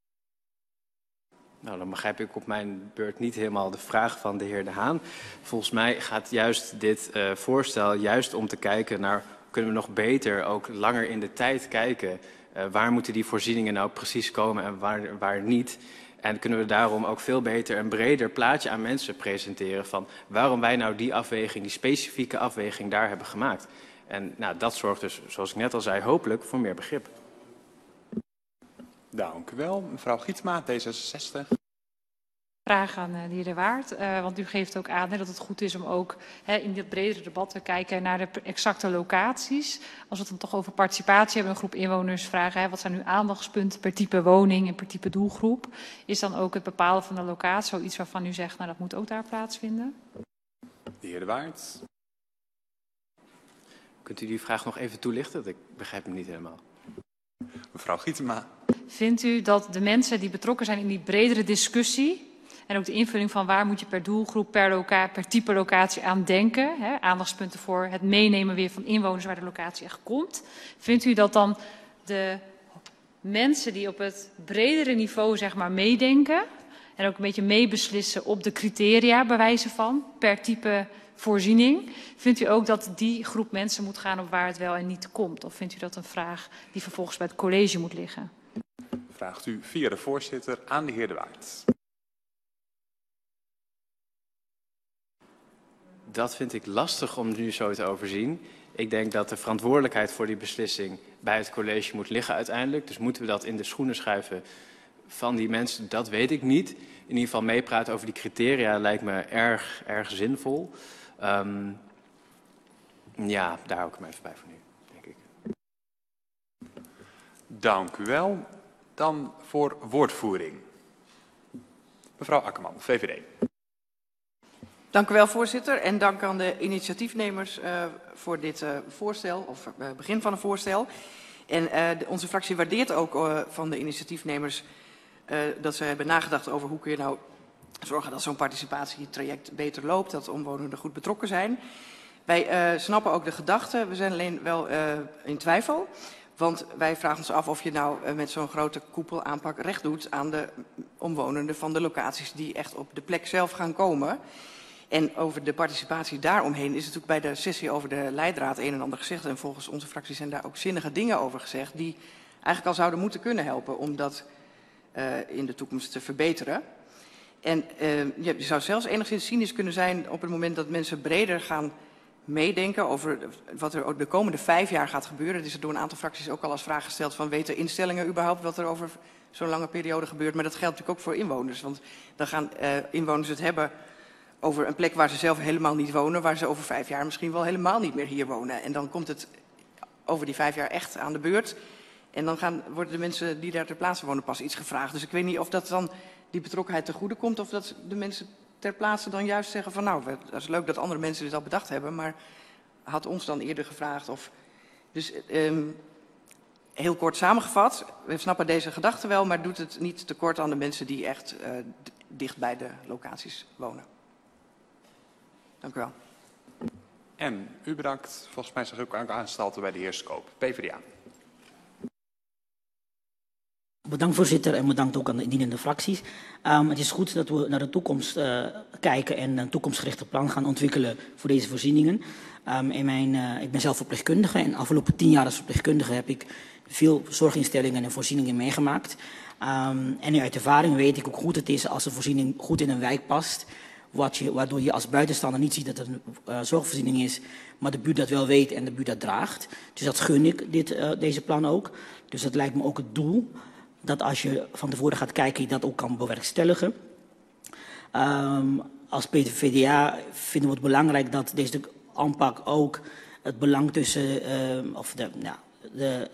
Nou, dan begrijp ik op mijn beurt niet helemaal de vraag van de heer De Haan. Volgens mij gaat juist dit uh, voorstel juist om te kijken naar, kunnen we nog beter, ook langer in de tijd kijken, uh, waar moeten die voorzieningen nou precies komen en waar, waar niet. En kunnen we daarom ook veel beter een breder plaatje aan mensen presenteren van waarom wij nou die afweging, die specifieke afweging daar hebben gemaakt. En nou, dat zorgt dus, zoals ik net al zei, hopelijk voor meer begrip. Dank u wel. Mevrouw Gietsma, D zesenzestig. Vraag aan de heer De Waard, uh, want u geeft ook aan hè, dat het goed is om ook hè, in dit bredere debat te kijken naar de exacte locaties. Als we het dan toch over participatie hebben, een groep inwoners vragen, hè, wat zijn nu aandachtspunten per type woning en per type doelgroep? Is dan ook het bepalen van de locatie zoiets waarvan u zegt, nou dat moet ook daar plaatsvinden? De heer De Waard. Kunt u die vraag nog even toelichten? Ik begrijp hem niet helemaal. Mevrouw Gietsma. Vindt u dat de mensen die betrokken zijn in die bredere discussie en ook de invulling van waar moet je per doelgroep, per, loca per type locatie aan denken, hè, aandachtspunten voor het meenemen weer van inwoners waar de locatie echt komt, vindt u dat dan de mensen die op het bredere niveau zeg maar meedenken en ook een beetje meebeslissen op de criteria bij wijze van per type voorziening, vindt u ook dat die groep mensen moet gaan op waar het wel en niet komt? Of vindt u dat een vraag die vervolgens bij het college moet liggen? Vraagt u via de voorzitter aan de heer De Waard. Dat vind ik lastig om nu zo te overzien. Ik denk dat de verantwoordelijkheid voor die beslissing bij het college moet liggen uiteindelijk. Dus moeten we dat in de schoenen schuiven van die mensen? Dat weet ik niet. In ieder geval meepraten over die criteria lijkt me erg, erg zinvol. Um, ja, daar hou ik hem even bij voor nu, denk ik. Dank u wel. Dan voor woordvoering. Mevrouw Akkerman, V V D. Dank u wel, voorzitter. En dank aan de initiatiefnemers uh, voor dit uh, voorstel, of uh, begin van een voorstel. En uh, de, onze fractie waardeert ook uh, van de initiatiefnemers uh, dat ze hebben nagedacht over hoe kun je nou zorgen dat zo'n participatietraject beter loopt, dat omwonenden goed betrokken zijn. Wij uh, snappen ook de gedachte, we zijn alleen wel uh, in twijfel. Want wij vragen ons af of je nou uh, met zo'n grote koepelaanpak recht doet aan de omwonenden van de locaties die echt op de plek zelf gaan komen. En over de participatie daaromheen is natuurlijk bij de sessie over de leidraad een en ander gezegd. En volgens onze fractie zijn daar ook zinnige dingen over gezegd die eigenlijk al zouden moeten kunnen helpen om dat uh, in de toekomst te verbeteren. En uh, je zou zelfs enigszins cynisch kunnen zijn op het moment dat mensen breder gaan meedenken over wat er ook de komende vijf jaar gaat gebeuren. Er is er door een aantal fracties ook al als vraag gesteld van weten instellingen überhaupt wat er over zo'n lange periode gebeurt. Maar dat geldt natuurlijk ook voor inwoners. Want dan gaan uh, inwoners het hebben over een plek waar ze zelf helemaal niet wonen, waar ze over vijf jaar misschien wel helemaal niet meer hier wonen. En dan komt het over die vijf jaar echt aan de beurt. En dan gaan, worden de mensen die daar ter plaatse wonen pas iets gevraagd. Dus ik weet niet of dat dan die betrokkenheid ten goede komt of dat de mensen ter plaatse dan juist zeggen van nou, dat is leuk dat andere mensen dit al bedacht hebben, maar had ons dan eerder gevraagd. Of... Dus um, heel kort samengevat, we snappen deze gedachte wel, maar doet het niet tekort aan de mensen die echt uh, dicht bij de locaties wonen. Dank u wel. En u bedankt. Volgens mij zag ik ook aanstalten bij de heer Skoop. P v d A. Bedankt voorzitter en bedankt ook aan de indienende fracties. Um, het is goed dat we naar de toekomst uh, kijken en een toekomstgerichte plan gaan ontwikkelen voor deze voorzieningen. Um, in mijn, uh, ik ben zelf verpleegkundige en de afgelopen tien jaar als verpleegkundige heb ik veel zorginstellingen en voorzieningen meegemaakt. Um, en uit ervaring weet ik ook goed het is als een voorziening goed in een wijk past. Wat je, waardoor je als buitenstaander niet ziet dat het een uh, zorgvoorziening is, maar de buurt dat wel weet en de buurt dat draagt. Dus dat gun ik dit, uh, deze plan ook. Dus dat lijkt me ook het doel. Dat als je van tevoren gaat kijken, je dat ook kan bewerkstelligen. Um, als P v d A vinden we het belangrijk dat deze aanpak ook het belang tussen, uh, of de, nou, de,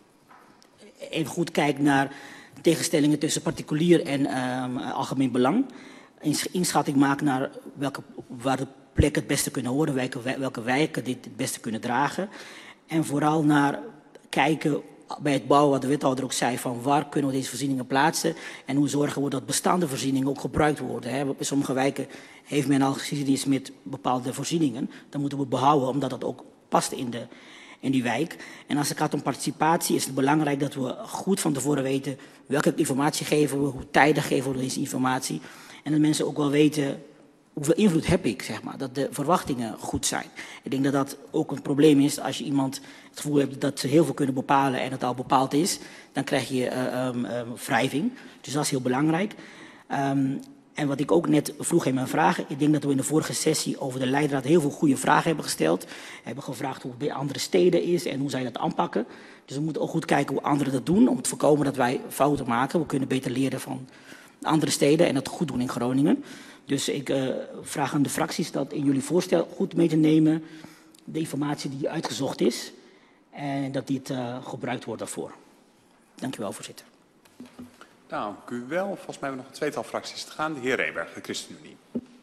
even goed kijkt naar tegenstellingen tussen particulier en um, algemeen belang. Inschatting maakt naar welke, waar de plekken het beste kunnen horen, welke, welke wijken dit het beste kunnen dragen. En vooral naar kijken bij het bouwen, wat de wethouder ook zei, van waar kunnen we deze voorzieningen plaatsen en hoe zorgen we dat bestaande voorzieningen ook gebruikt worden. Hè. In sommige wijken heeft men al geschiedenis met bepaalde voorzieningen. Dan moeten we behouden, omdat dat ook past in, de, in die wijk. En als het gaat om participatie is het belangrijk dat we goed van tevoren weten welke informatie geven we, hoe tijdig geven we deze informatie. En dat mensen ook wel weten hoeveel invloed heb ik, zeg maar, dat de verwachtingen goed zijn. Ik denk dat dat ook een probleem is als je iemand het gevoel hebt dat ze heel veel kunnen bepalen en het al bepaald is, dan krijg je uh, um, um, wrijving. Dus dat is heel belangrijk. Um, en wat ik ook net vroeg in mijn vragen, ik denk dat we in de vorige sessie over de leidraad heel veel goede vragen hebben gesteld. We hebben gevraagd hoe het bij andere steden is en hoe zij dat aanpakken. Dus we moeten ook goed kijken hoe anderen dat doen om te voorkomen dat wij fouten maken. We kunnen beter leren van andere steden en dat goed doen in Groningen. Dus ik uh, vraag aan de fracties dat in jullie voorstel goed mee te nemen, de informatie die uitgezocht is, en dat dit uh, gebruikt wordt daarvoor. Dank u wel, voorzitter. Dank u wel. Volgens mij hebben we nog een tweetal fracties te gaan. De heer Reberg, de ChristenUnie.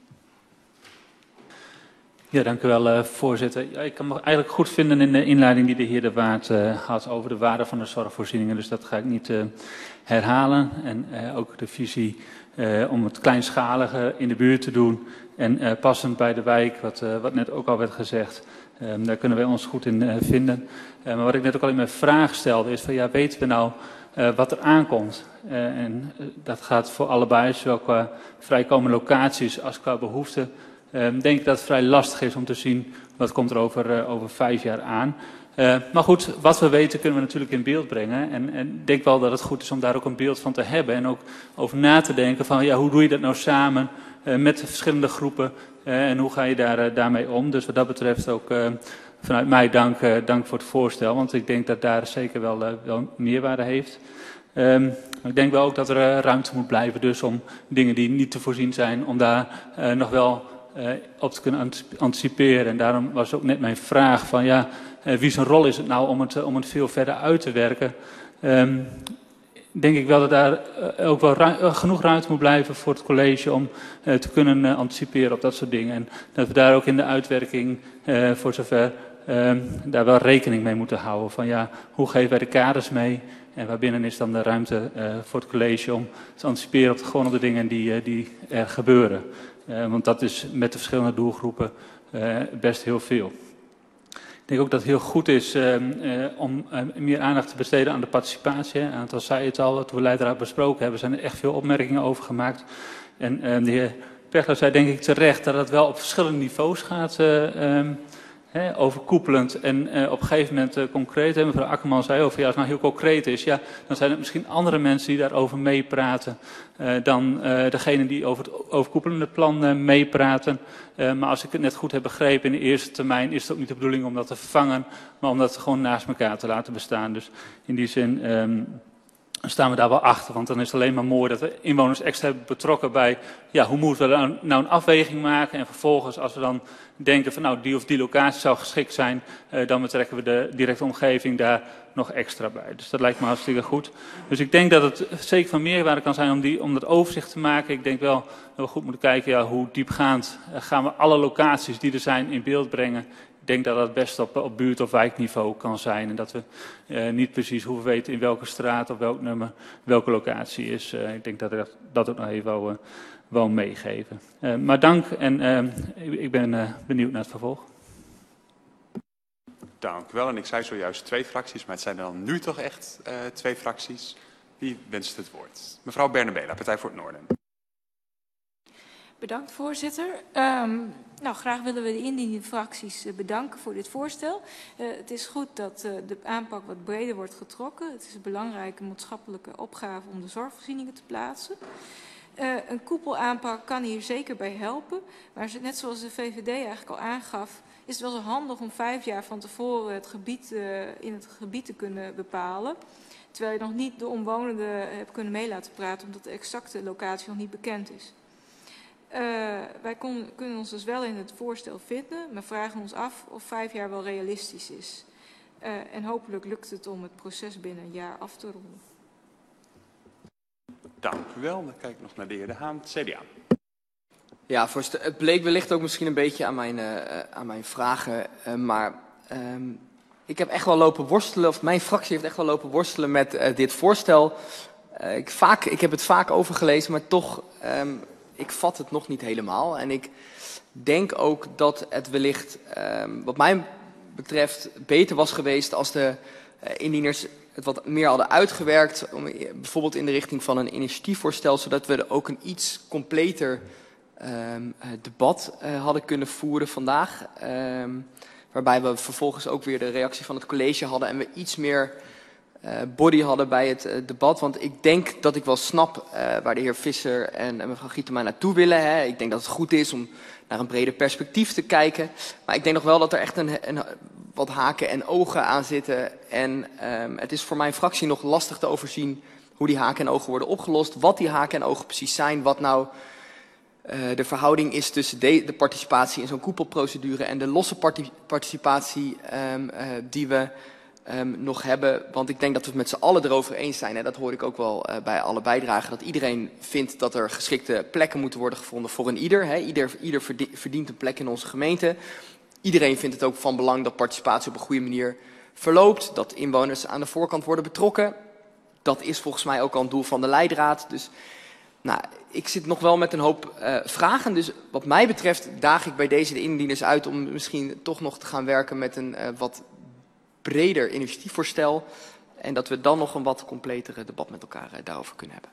Ja, dank u wel, uh, voorzitter. Ja, ik kan me eigenlijk goed vinden in de inleiding die de heer De Waard uh, had over de waarde van de zorgvoorzieningen. Dus dat ga ik niet uh, herhalen. En uh, ook de visie uh, om het kleinschalige in de buurt te doen en uh, passend bij de wijk, wat, uh, wat net ook al werd gezegd. Um, daar kunnen wij ons goed in uh, vinden. Uh, maar wat ik net ook al in mijn vraag stelde is van ja, weten we nou uh, wat er aankomt? Uh, en uh, dat gaat voor allebei, zowel qua vrijkomende locaties als qua behoeften. Um, denk ik dat het vrij lastig is om te zien wat komt er over, uh, over vijf jaar aan. Uh, maar goed, wat we weten kunnen we natuurlijk in beeld brengen. En, en ik denk wel dat het goed is om daar ook een beeld van te hebben. En ook over na te denken van ja, hoe doe je dat nou samen uh, met de verschillende groepen. Uh, en hoe ga je daar, uh, daarmee om. Dus wat dat betreft ook uh, vanuit mij dank, uh, dank voor het voorstel. Want ik denk dat daar zeker wel, uh, wel meerwaarde heeft. Um, ik denk wel ook dat er uh, ruimte moet blijven dus om dingen die niet te voorzien zijn, om daar uh, nog wel uh, op te kunnen anticiperen. En daarom was ook net mijn vraag van ja, uh, wie zijn rol is het nou om het, uh, om het veel verder uit te werken. Um, denk ik wel dat daar uh, ook wel ru uh, genoeg ruimte moet blijven voor het college om uh, te kunnen uh, anticiperen op dat soort dingen. En dat we daar ook in de uitwerking uh, voor zover uh, daar wel rekening mee moeten houden. Van ja, hoe geven wij de kaders mee? En waarbinnen is dan de ruimte uh, voor het college om te anticiperen op de, gewoon op de dingen die, uh, die er gebeuren. Uh, want dat is met de verschillende doelgroepen uh, best heel veel. Ik denk ook dat het heel goed is uh, uh, om uh, meer aandacht te besteden aan de participatie. Een aantal zei het al, toen we leidraad besproken hebben, zijn er echt veel opmerkingen over gemaakt. En uh, de heer Pechler zei denk ik terecht dat het wel op verschillende niveaus gaat, uh, um, he, overkoepelend en uh, op een gegeven moment uh, concreet. Hè, mevrouw Akkerman zei over, ja, als het nou heel concreet is, ja, dan zijn het misschien andere mensen die daarover meepraten uh, dan uh, degene die over het overkoepelende plan uh, meepraten. Uh, maar als ik het net goed heb begrepen, in de eerste termijn is het ook niet de bedoeling om dat te vervangen, maar om dat gewoon naast elkaar te laten bestaan. Dus in die zin um, staan we daar wel achter, want dan is het alleen maar mooi dat we inwoners extra hebben betrokken bij, ja, hoe moeten we nou, nou een afweging maken en vervolgens als we dan denken van nou die of die locatie zou geschikt zijn, uh, dan betrekken we de directe omgeving daar nog extra bij. Dus dat lijkt me hartstikke goed. Dus ik denk dat het zeker van meerwaarde kan zijn om, die, om dat overzicht te maken. Ik denk wel dat we goed moeten kijken, ja, hoe diepgaand uh, gaan we alle locaties die er zijn in beeld brengen. Ik denk dat dat best op, op buurt- of wijkniveau kan zijn. En dat we uh, niet precies hoeven weten in welke straat of welk nummer welke locatie is. Uh, ik denk dat ik dat ook nog even wou, uh, wou meegeven. Uh, maar dank en uh, ik ben uh, benieuwd naar het vervolg. Dank u wel. En ik zei zojuist twee fracties, maar het zijn er dan nu toch echt uh, twee fracties. Wie wenst het woord? Mevrouw Bernabela, Partij voor het Noorden. Bedankt, voorzitter. Um, nou, graag willen we de indienende fracties uh, bedanken voor dit voorstel. Uh, het is goed dat uh, de aanpak wat breder wordt getrokken. Het is een belangrijke maatschappelijke opgave om de zorgvoorzieningen te plaatsen. Uh, een koepelaanpak kan hier zeker bij helpen. Maar net zoals de V V D eigenlijk al aangaf, is het wel zo handig om vijf jaar van tevoren het gebied, uh, in het gebied te kunnen bepalen. Terwijl je nog niet de omwonenden hebt kunnen mee laten praten, omdat de exacte locatie nog niet bekend is. Uh, wij kon, kunnen ons dus wel in het voorstel vinden, maar vragen ons af of vijf jaar wel realistisch is. Uh, en hopelijk lukt het om het proces binnen een jaar af te ronden. Dank u wel. Dan kijk ik nog naar de heer De Haan, C D A. Ja, voorzitter, het bleek wellicht ook misschien een beetje aan mijn, uh, aan mijn vragen, uh, maar um, ik heb echt wel lopen worstelen, of mijn fractie heeft echt wel lopen worstelen met uh, dit voorstel. Uh, ik, vaak, ik heb het vaak overgelezen, maar toch, um, ik vat het nog niet helemaal. En ik denk ook dat het wellicht, um, wat mij betreft, beter was geweest als de uh, indieners het wat meer hadden uitgewerkt, om, bijvoorbeeld in de richting van een initiatiefvoorstel, zodat we er ook een iets completer um, debat uh, hadden kunnen voeren vandaag. Um, waarbij we vervolgens ook weer de reactie van het college hadden en we iets meer uh, body hadden bij het uh, debat. Want ik denk dat ik wel snap uh, waar de heer Visser en, en mevrouw Gietema naartoe willen. Hè. Ik denk dat het goed is om naar een breder perspectief te kijken. Maar ik denk nog wel dat er echt een, een, wat haken en ogen aan zitten. En um, het is voor mijn fractie nog lastig te overzien hoe die haken en ogen worden opgelost. Wat die haken en ogen precies zijn. Wat nou uh, de verhouding is tussen de, de participatie in zo'n koepelprocedure en de losse parti participatie um, uh, die we um, nog hebben. Want ik denk dat we het met z'n allen erover eens zijn. En dat hoor ik ook wel uh, bij alle bijdragen. Dat iedereen vindt dat er geschikte plekken moeten worden gevonden voor een ieder. Hè. Ieder, ieder verdient een plek in onze gemeente. Iedereen vindt het ook van belang dat participatie op een goede manier verloopt. Dat inwoners aan de voorkant worden betrokken. Dat is volgens mij ook al een doel van de leidraad. Dus nou, ik zit nog wel met een hoop uh, vragen. Dus wat mij betreft daag ik bij deze de indieners uit om misschien toch nog te gaan werken met een uh, wat breder initiatiefvoorstel. En dat we dan nog een wat completere debat met elkaar uh, daarover kunnen hebben.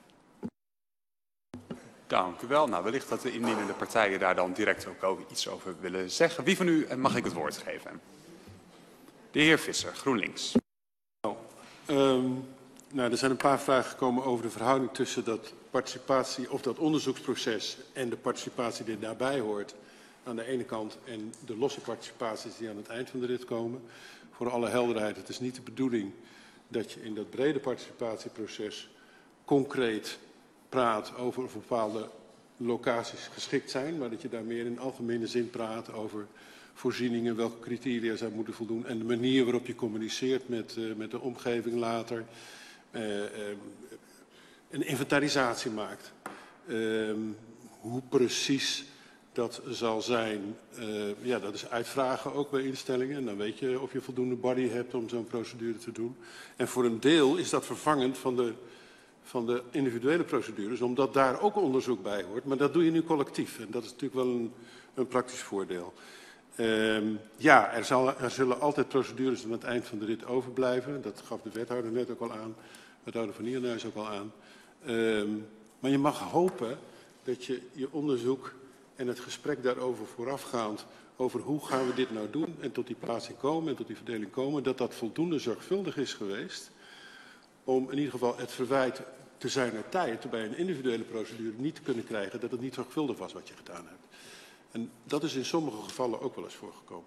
Dank u wel. Nou, wellicht dat de indienende partijen daar dan direct ook over iets over willen zeggen. Wie van u mag ik het woord geven? De heer Visser, GroenLinks. Nou, um, nou, er zijn een paar vragen gekomen over de verhouding tussen dat participatie of dat onderzoeksproces en de participatie die daarbij hoort aan de ene kant en de losse participaties die aan het eind van de rit komen. Voor alle helderheid, het is niet de bedoeling dat je in dat brede participatieproces concreet praat over of bepaalde locaties geschikt zijn, maar dat je daar meer in algemene zin praat over voorzieningen, welke criteria zij moeten voldoen en de manier waarop je communiceert met, uh, met de omgeving later. Uh, uh, een inventarisatie maakt. Uh, hoe precies dat zal zijn, uh, ja, dat is uitvragen ook bij instellingen. En dan weet je of je voldoende body hebt om zo'n procedure te doen. En voor een deel is dat vervangend van de van de individuele procedures, omdat daar ook onderzoek bij hoort. Maar dat doe je nu collectief. En dat is natuurlijk wel een, een praktisch voordeel. Um, ja, er, zal, er zullen altijd procedures aan het eind van de rit overblijven. Dat gaf de wethouder net ook al aan. Wethouder van Nieuwenhuis ook al aan. Um, maar je mag hopen dat je je onderzoek en het gesprek daarover voorafgaand, over hoe gaan we dit nou doen en tot die plaatsing komen en tot die verdeling komen, dat dat voldoende zorgvuldig is geweest om in ieder geval het verwijt te zijn naar tijd bij een individuele procedure niet te kunnen krijgen dat het niet zorgvuldig was wat je gedaan hebt. En dat is in sommige gevallen ook wel eens voorgekomen.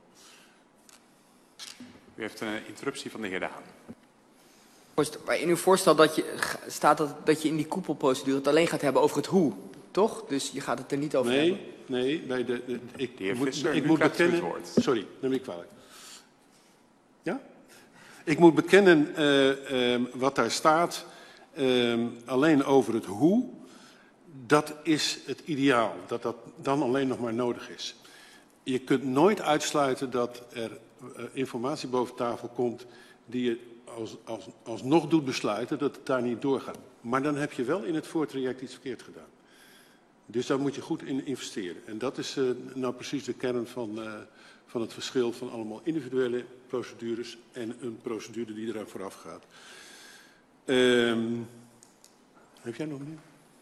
U heeft een interruptie van de heer De Haan. In uw voorstel dat je, staat dat, dat je in die koepelprocedure het alleen gaat hebben over het hoe, toch? Dus je gaat het er niet over nee, hebben. Nee, bij de, de, ik de heer moet, Visser, ik u moet krijgt bekennen... het woord. Sorry, neem ik kwalijk. Ja? Ik moet bekennen uh, um, wat daar staat, um, alleen over het hoe, dat is het ideaal, dat dat dan alleen nog maar nodig is. Je kunt nooit uitsluiten dat er uh, informatie boven tafel komt die je als, als, alsnog doet besluiten dat het daar niet doorgaat. Maar dan heb je wel in het voortraject iets verkeerd gedaan. Dus daar moet je goed in investeren. En dat is uh, nou precies de kern van, uh, van het verschil van allemaal individuele procedures en een procedure die eraan vooraf gaat. Um, heb jij nog meer?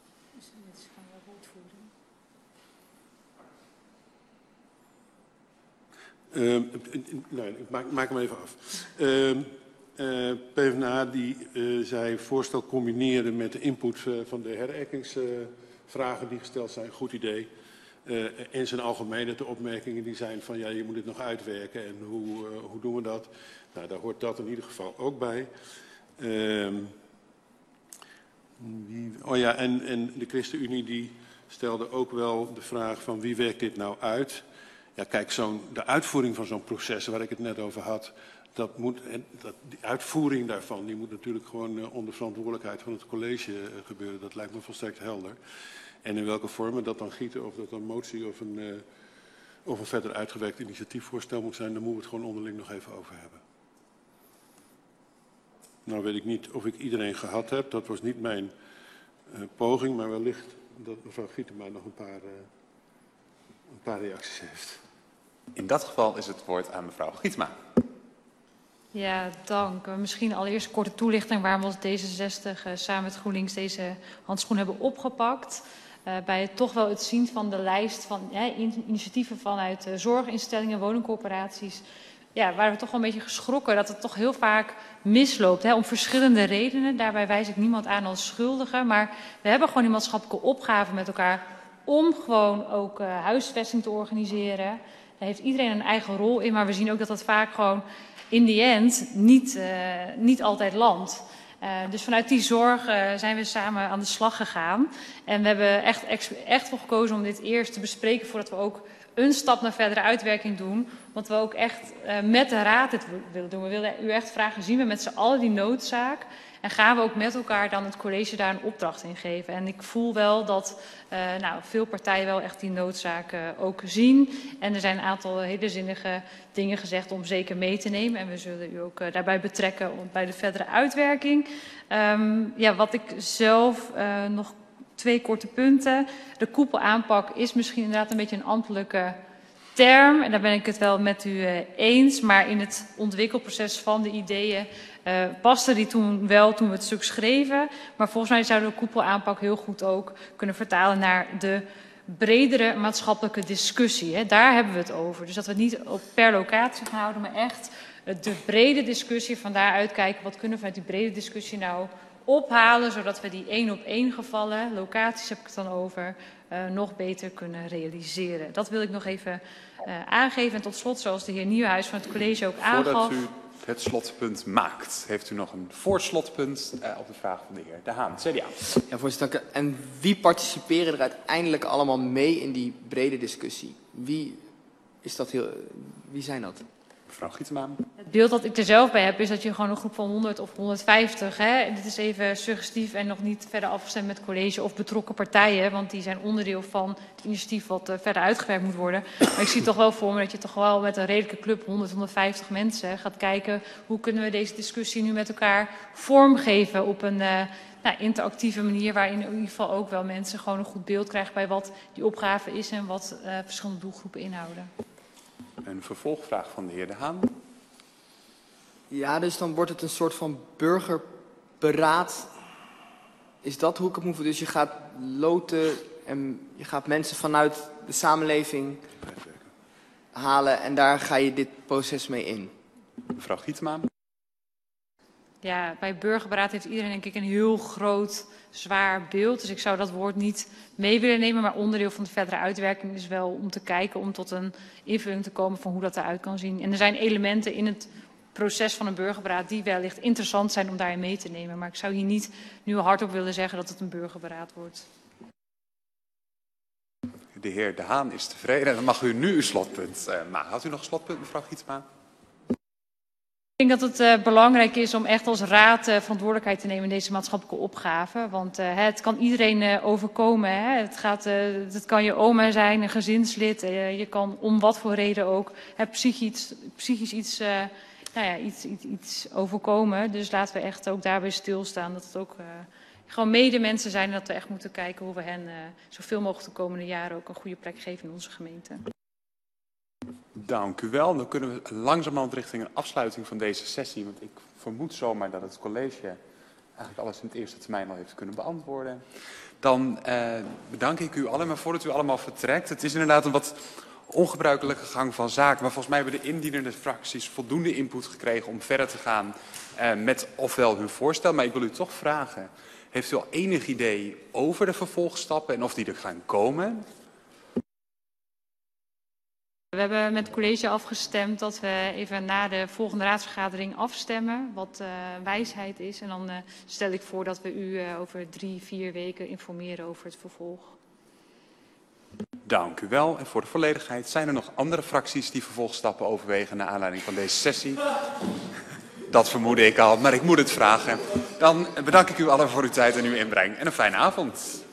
Uh, nee, ik maak, maak hem even af. Uh, uh, PvdA die uh, zei voorstel combineren met de input uh, van de herijkingsvragen uh, die gesteld zijn. Goed idee. Uh, in zijn algemeen de opmerkingen die zijn van ja, je moet het nog uitwerken en hoe, uh, hoe doen we dat? Nou, daar hoort dat in ieder geval ook bij. Uh, wie, oh ja, en, en de ChristenUnie die stelde ook wel de vraag van wie werkt dit nou uit? Ja, kijk, zo'n, de uitvoering van zo'n proces waar ik het net over had, dat moet, en dat, die uitvoering daarvan, die moet natuurlijk gewoon uh, onder verantwoordelijkheid van het college uh, gebeuren. Dat lijkt me volstrekt helder. En in welke vormen dat dan gieten, of dat een motie of een, uh, of een verder uitgewerkt initiatiefvoorstel moet zijn, daar moeten we het gewoon onderling nog even over hebben. Nou weet ik niet of ik iedereen gehad heb, dat was niet mijn uh, poging, maar wellicht dat mevrouw Gietema nog een paar, uh, een paar reacties heeft. In dat geval is het woord aan mevrouw Gietema. Ja, dank. Misschien allereerst een korte toelichting waarom we als D zesenzestig uh, samen met GroenLinks deze handschoen hebben opgepakt. Uh, bij het toch wel het zien van de lijst van ja, initiatieven vanuit uh, zorginstellingen, woningcorporaties. Ja, waren we toch wel een beetje geschrokken dat het toch heel vaak misloopt. Hè, om verschillende redenen. Daarbij wijs ik niemand aan als schuldige. Maar we hebben gewoon die maatschappelijke opgave met elkaar om gewoon ook uh, huisvesting te organiseren. Daar heeft iedereen een eigen rol in. Maar we zien ook dat dat vaak gewoon in the end niet, uh, niet altijd landt. Uh, dus vanuit die zorg uh, zijn we samen aan de slag gegaan. En we hebben echt, echt, echt voor gekozen om dit eerst te bespreken voordat we ook een stap naar verdere uitwerking doen. Want we ook echt uh, met de raad dit willen doen. We willen u echt vragen, zien we met z'n allen die noodzaak? En gaan we ook met elkaar dan het college daar een opdracht in geven? En ik voel wel dat uh, nou, veel partijen wel echt die noodzaak uh, ook zien. En er zijn een aantal hele zinnige dingen gezegd om zeker mee te nemen. En we zullen u ook uh, daarbij betrekken bij de verdere uitwerking. Um, ja, wat ik zelf uh, nog twee korte punten. De koepelaanpak is misschien inderdaad een beetje een ambtelijke term. En daar ben ik het wel met u uh, eens. Maar in het ontwikkelproces van de ideeën uh, paste die toen wel toen we het stuk schreven. Maar volgens mij zouden we de koepelaanpak heel goed ook kunnen vertalen naar de bredere maatschappelijke discussie. Hè. Daar hebben we het over. Dus dat we het niet op per locatie gaan houden, maar echt de brede discussie. Van daaruit kijken wat kunnen we vanuit die brede discussie nou ophalen, zodat we die één op één gevallen, locaties heb ik het dan over, uh, nog beter kunnen realiseren. Dat wil ik nog even uh, aangeven. En tot slot, zoals de heer Nieuwenhuis van het college ook aangaf. Voordat u het slotpunt maakt, heeft u nog een voorslotpunt uh, op de vraag van de heer De Haan, C D A. Ja, voorzitter. En wie participeren er uiteindelijk allemaal mee in die brede discussie? Wie, is dat heel, wie zijn dat? Mevrouw Gietema. Het beeld dat ik er zelf bij heb is dat je gewoon een groep van honderd of honderdvijftig, hè, dit is even suggestief en nog niet verder afgestemd met het college of betrokken partijen, want die zijn onderdeel van het initiatief wat uh, verder uitgewerkt moet worden. Maar ik zie toch wel voor me dat je toch wel met een redelijke club, honderd, honderdvijftig mensen, gaat kijken hoe kunnen we deze discussie nu met elkaar vormgeven op een uh, nou, interactieve manier, waarin in ieder geval ook wel mensen gewoon een goed beeld krijgen bij wat die opgave is en wat uh, verschillende doelgroepen inhouden. een vervolgvraag van de heer De Haan. Ja, dus dan wordt het een soort van burgerberaad. Is dat hoe ik het moet? Dus je gaat loten en je gaat mensen vanuit de samenleving halen en daar ga je dit proces mee in. Mevrouw Gietema. Ja, bij burgerberaad heeft iedereen denk ik een heel groot, zwaar beeld. Dus ik zou dat woord niet mee willen nemen. Maar onderdeel van de verdere uitwerking is wel om te kijken, om tot een invulling te komen van hoe dat eruit kan zien. En er zijn elementen in het proces van een burgerberaad die wellicht interessant zijn om daarin mee te nemen. Maar ik zou hier niet nu hardop willen zeggen dat het een burgerberaad wordt. De heer De Haan is tevreden. Dan mag u nu uw slotpunt uh, maken. Had u nog een slotpunt, mevrouw Gietema? Ik denk dat het uh, belangrijk is om echt als raad uh, verantwoordelijkheid te nemen in deze maatschappelijke opgave. Want uh, het kan iedereen uh, overkomen. Hè. Het, gaat, uh, het kan je oma zijn, een gezinslid. Uh, je kan om wat voor reden ook hè, psychisch, psychisch iets, uh, nou ja, iets, iets, iets overkomen. Dus laten we echt ook daarbij stilstaan. Dat het ook uh, gewoon medemensen zijn. En dat we echt moeten kijken hoe we hen uh, zoveel mogelijk de komende jaren ook een goede plek geven in onze gemeente. Dank u wel. Dan kunnen we langzamerhand richting een afsluiting van deze sessie. Want ik vermoed zomaar dat het college eigenlijk alles in het eerste termijn al heeft kunnen beantwoorden. Dan eh, bedank ik u allen, maar voordat u allemaal vertrekt. Het is inderdaad een wat ongebruikelijke gang van zaken. Maar volgens mij hebben de indienende fracties voldoende input gekregen om verder te gaan eh, met ofwel hun voorstel. Maar ik wil u toch vragen, heeft u al enig idee over de vervolgstappen en of die er gaan komen? We hebben met het college afgestemd dat we even na de volgende raadsvergadering afstemmen wat uh, wijsheid is. En dan uh, stel ik voor dat we u uh, over drie, vier weken informeren over het vervolg. Dank u wel. En voor de volledigheid, zijn er nog andere fracties die vervolgstappen overwegen naar aanleiding van deze sessie? Dat vermoedde ik al, maar ik moet het vragen. Dan bedank ik u allen voor uw tijd en uw inbreng en een fijne avond.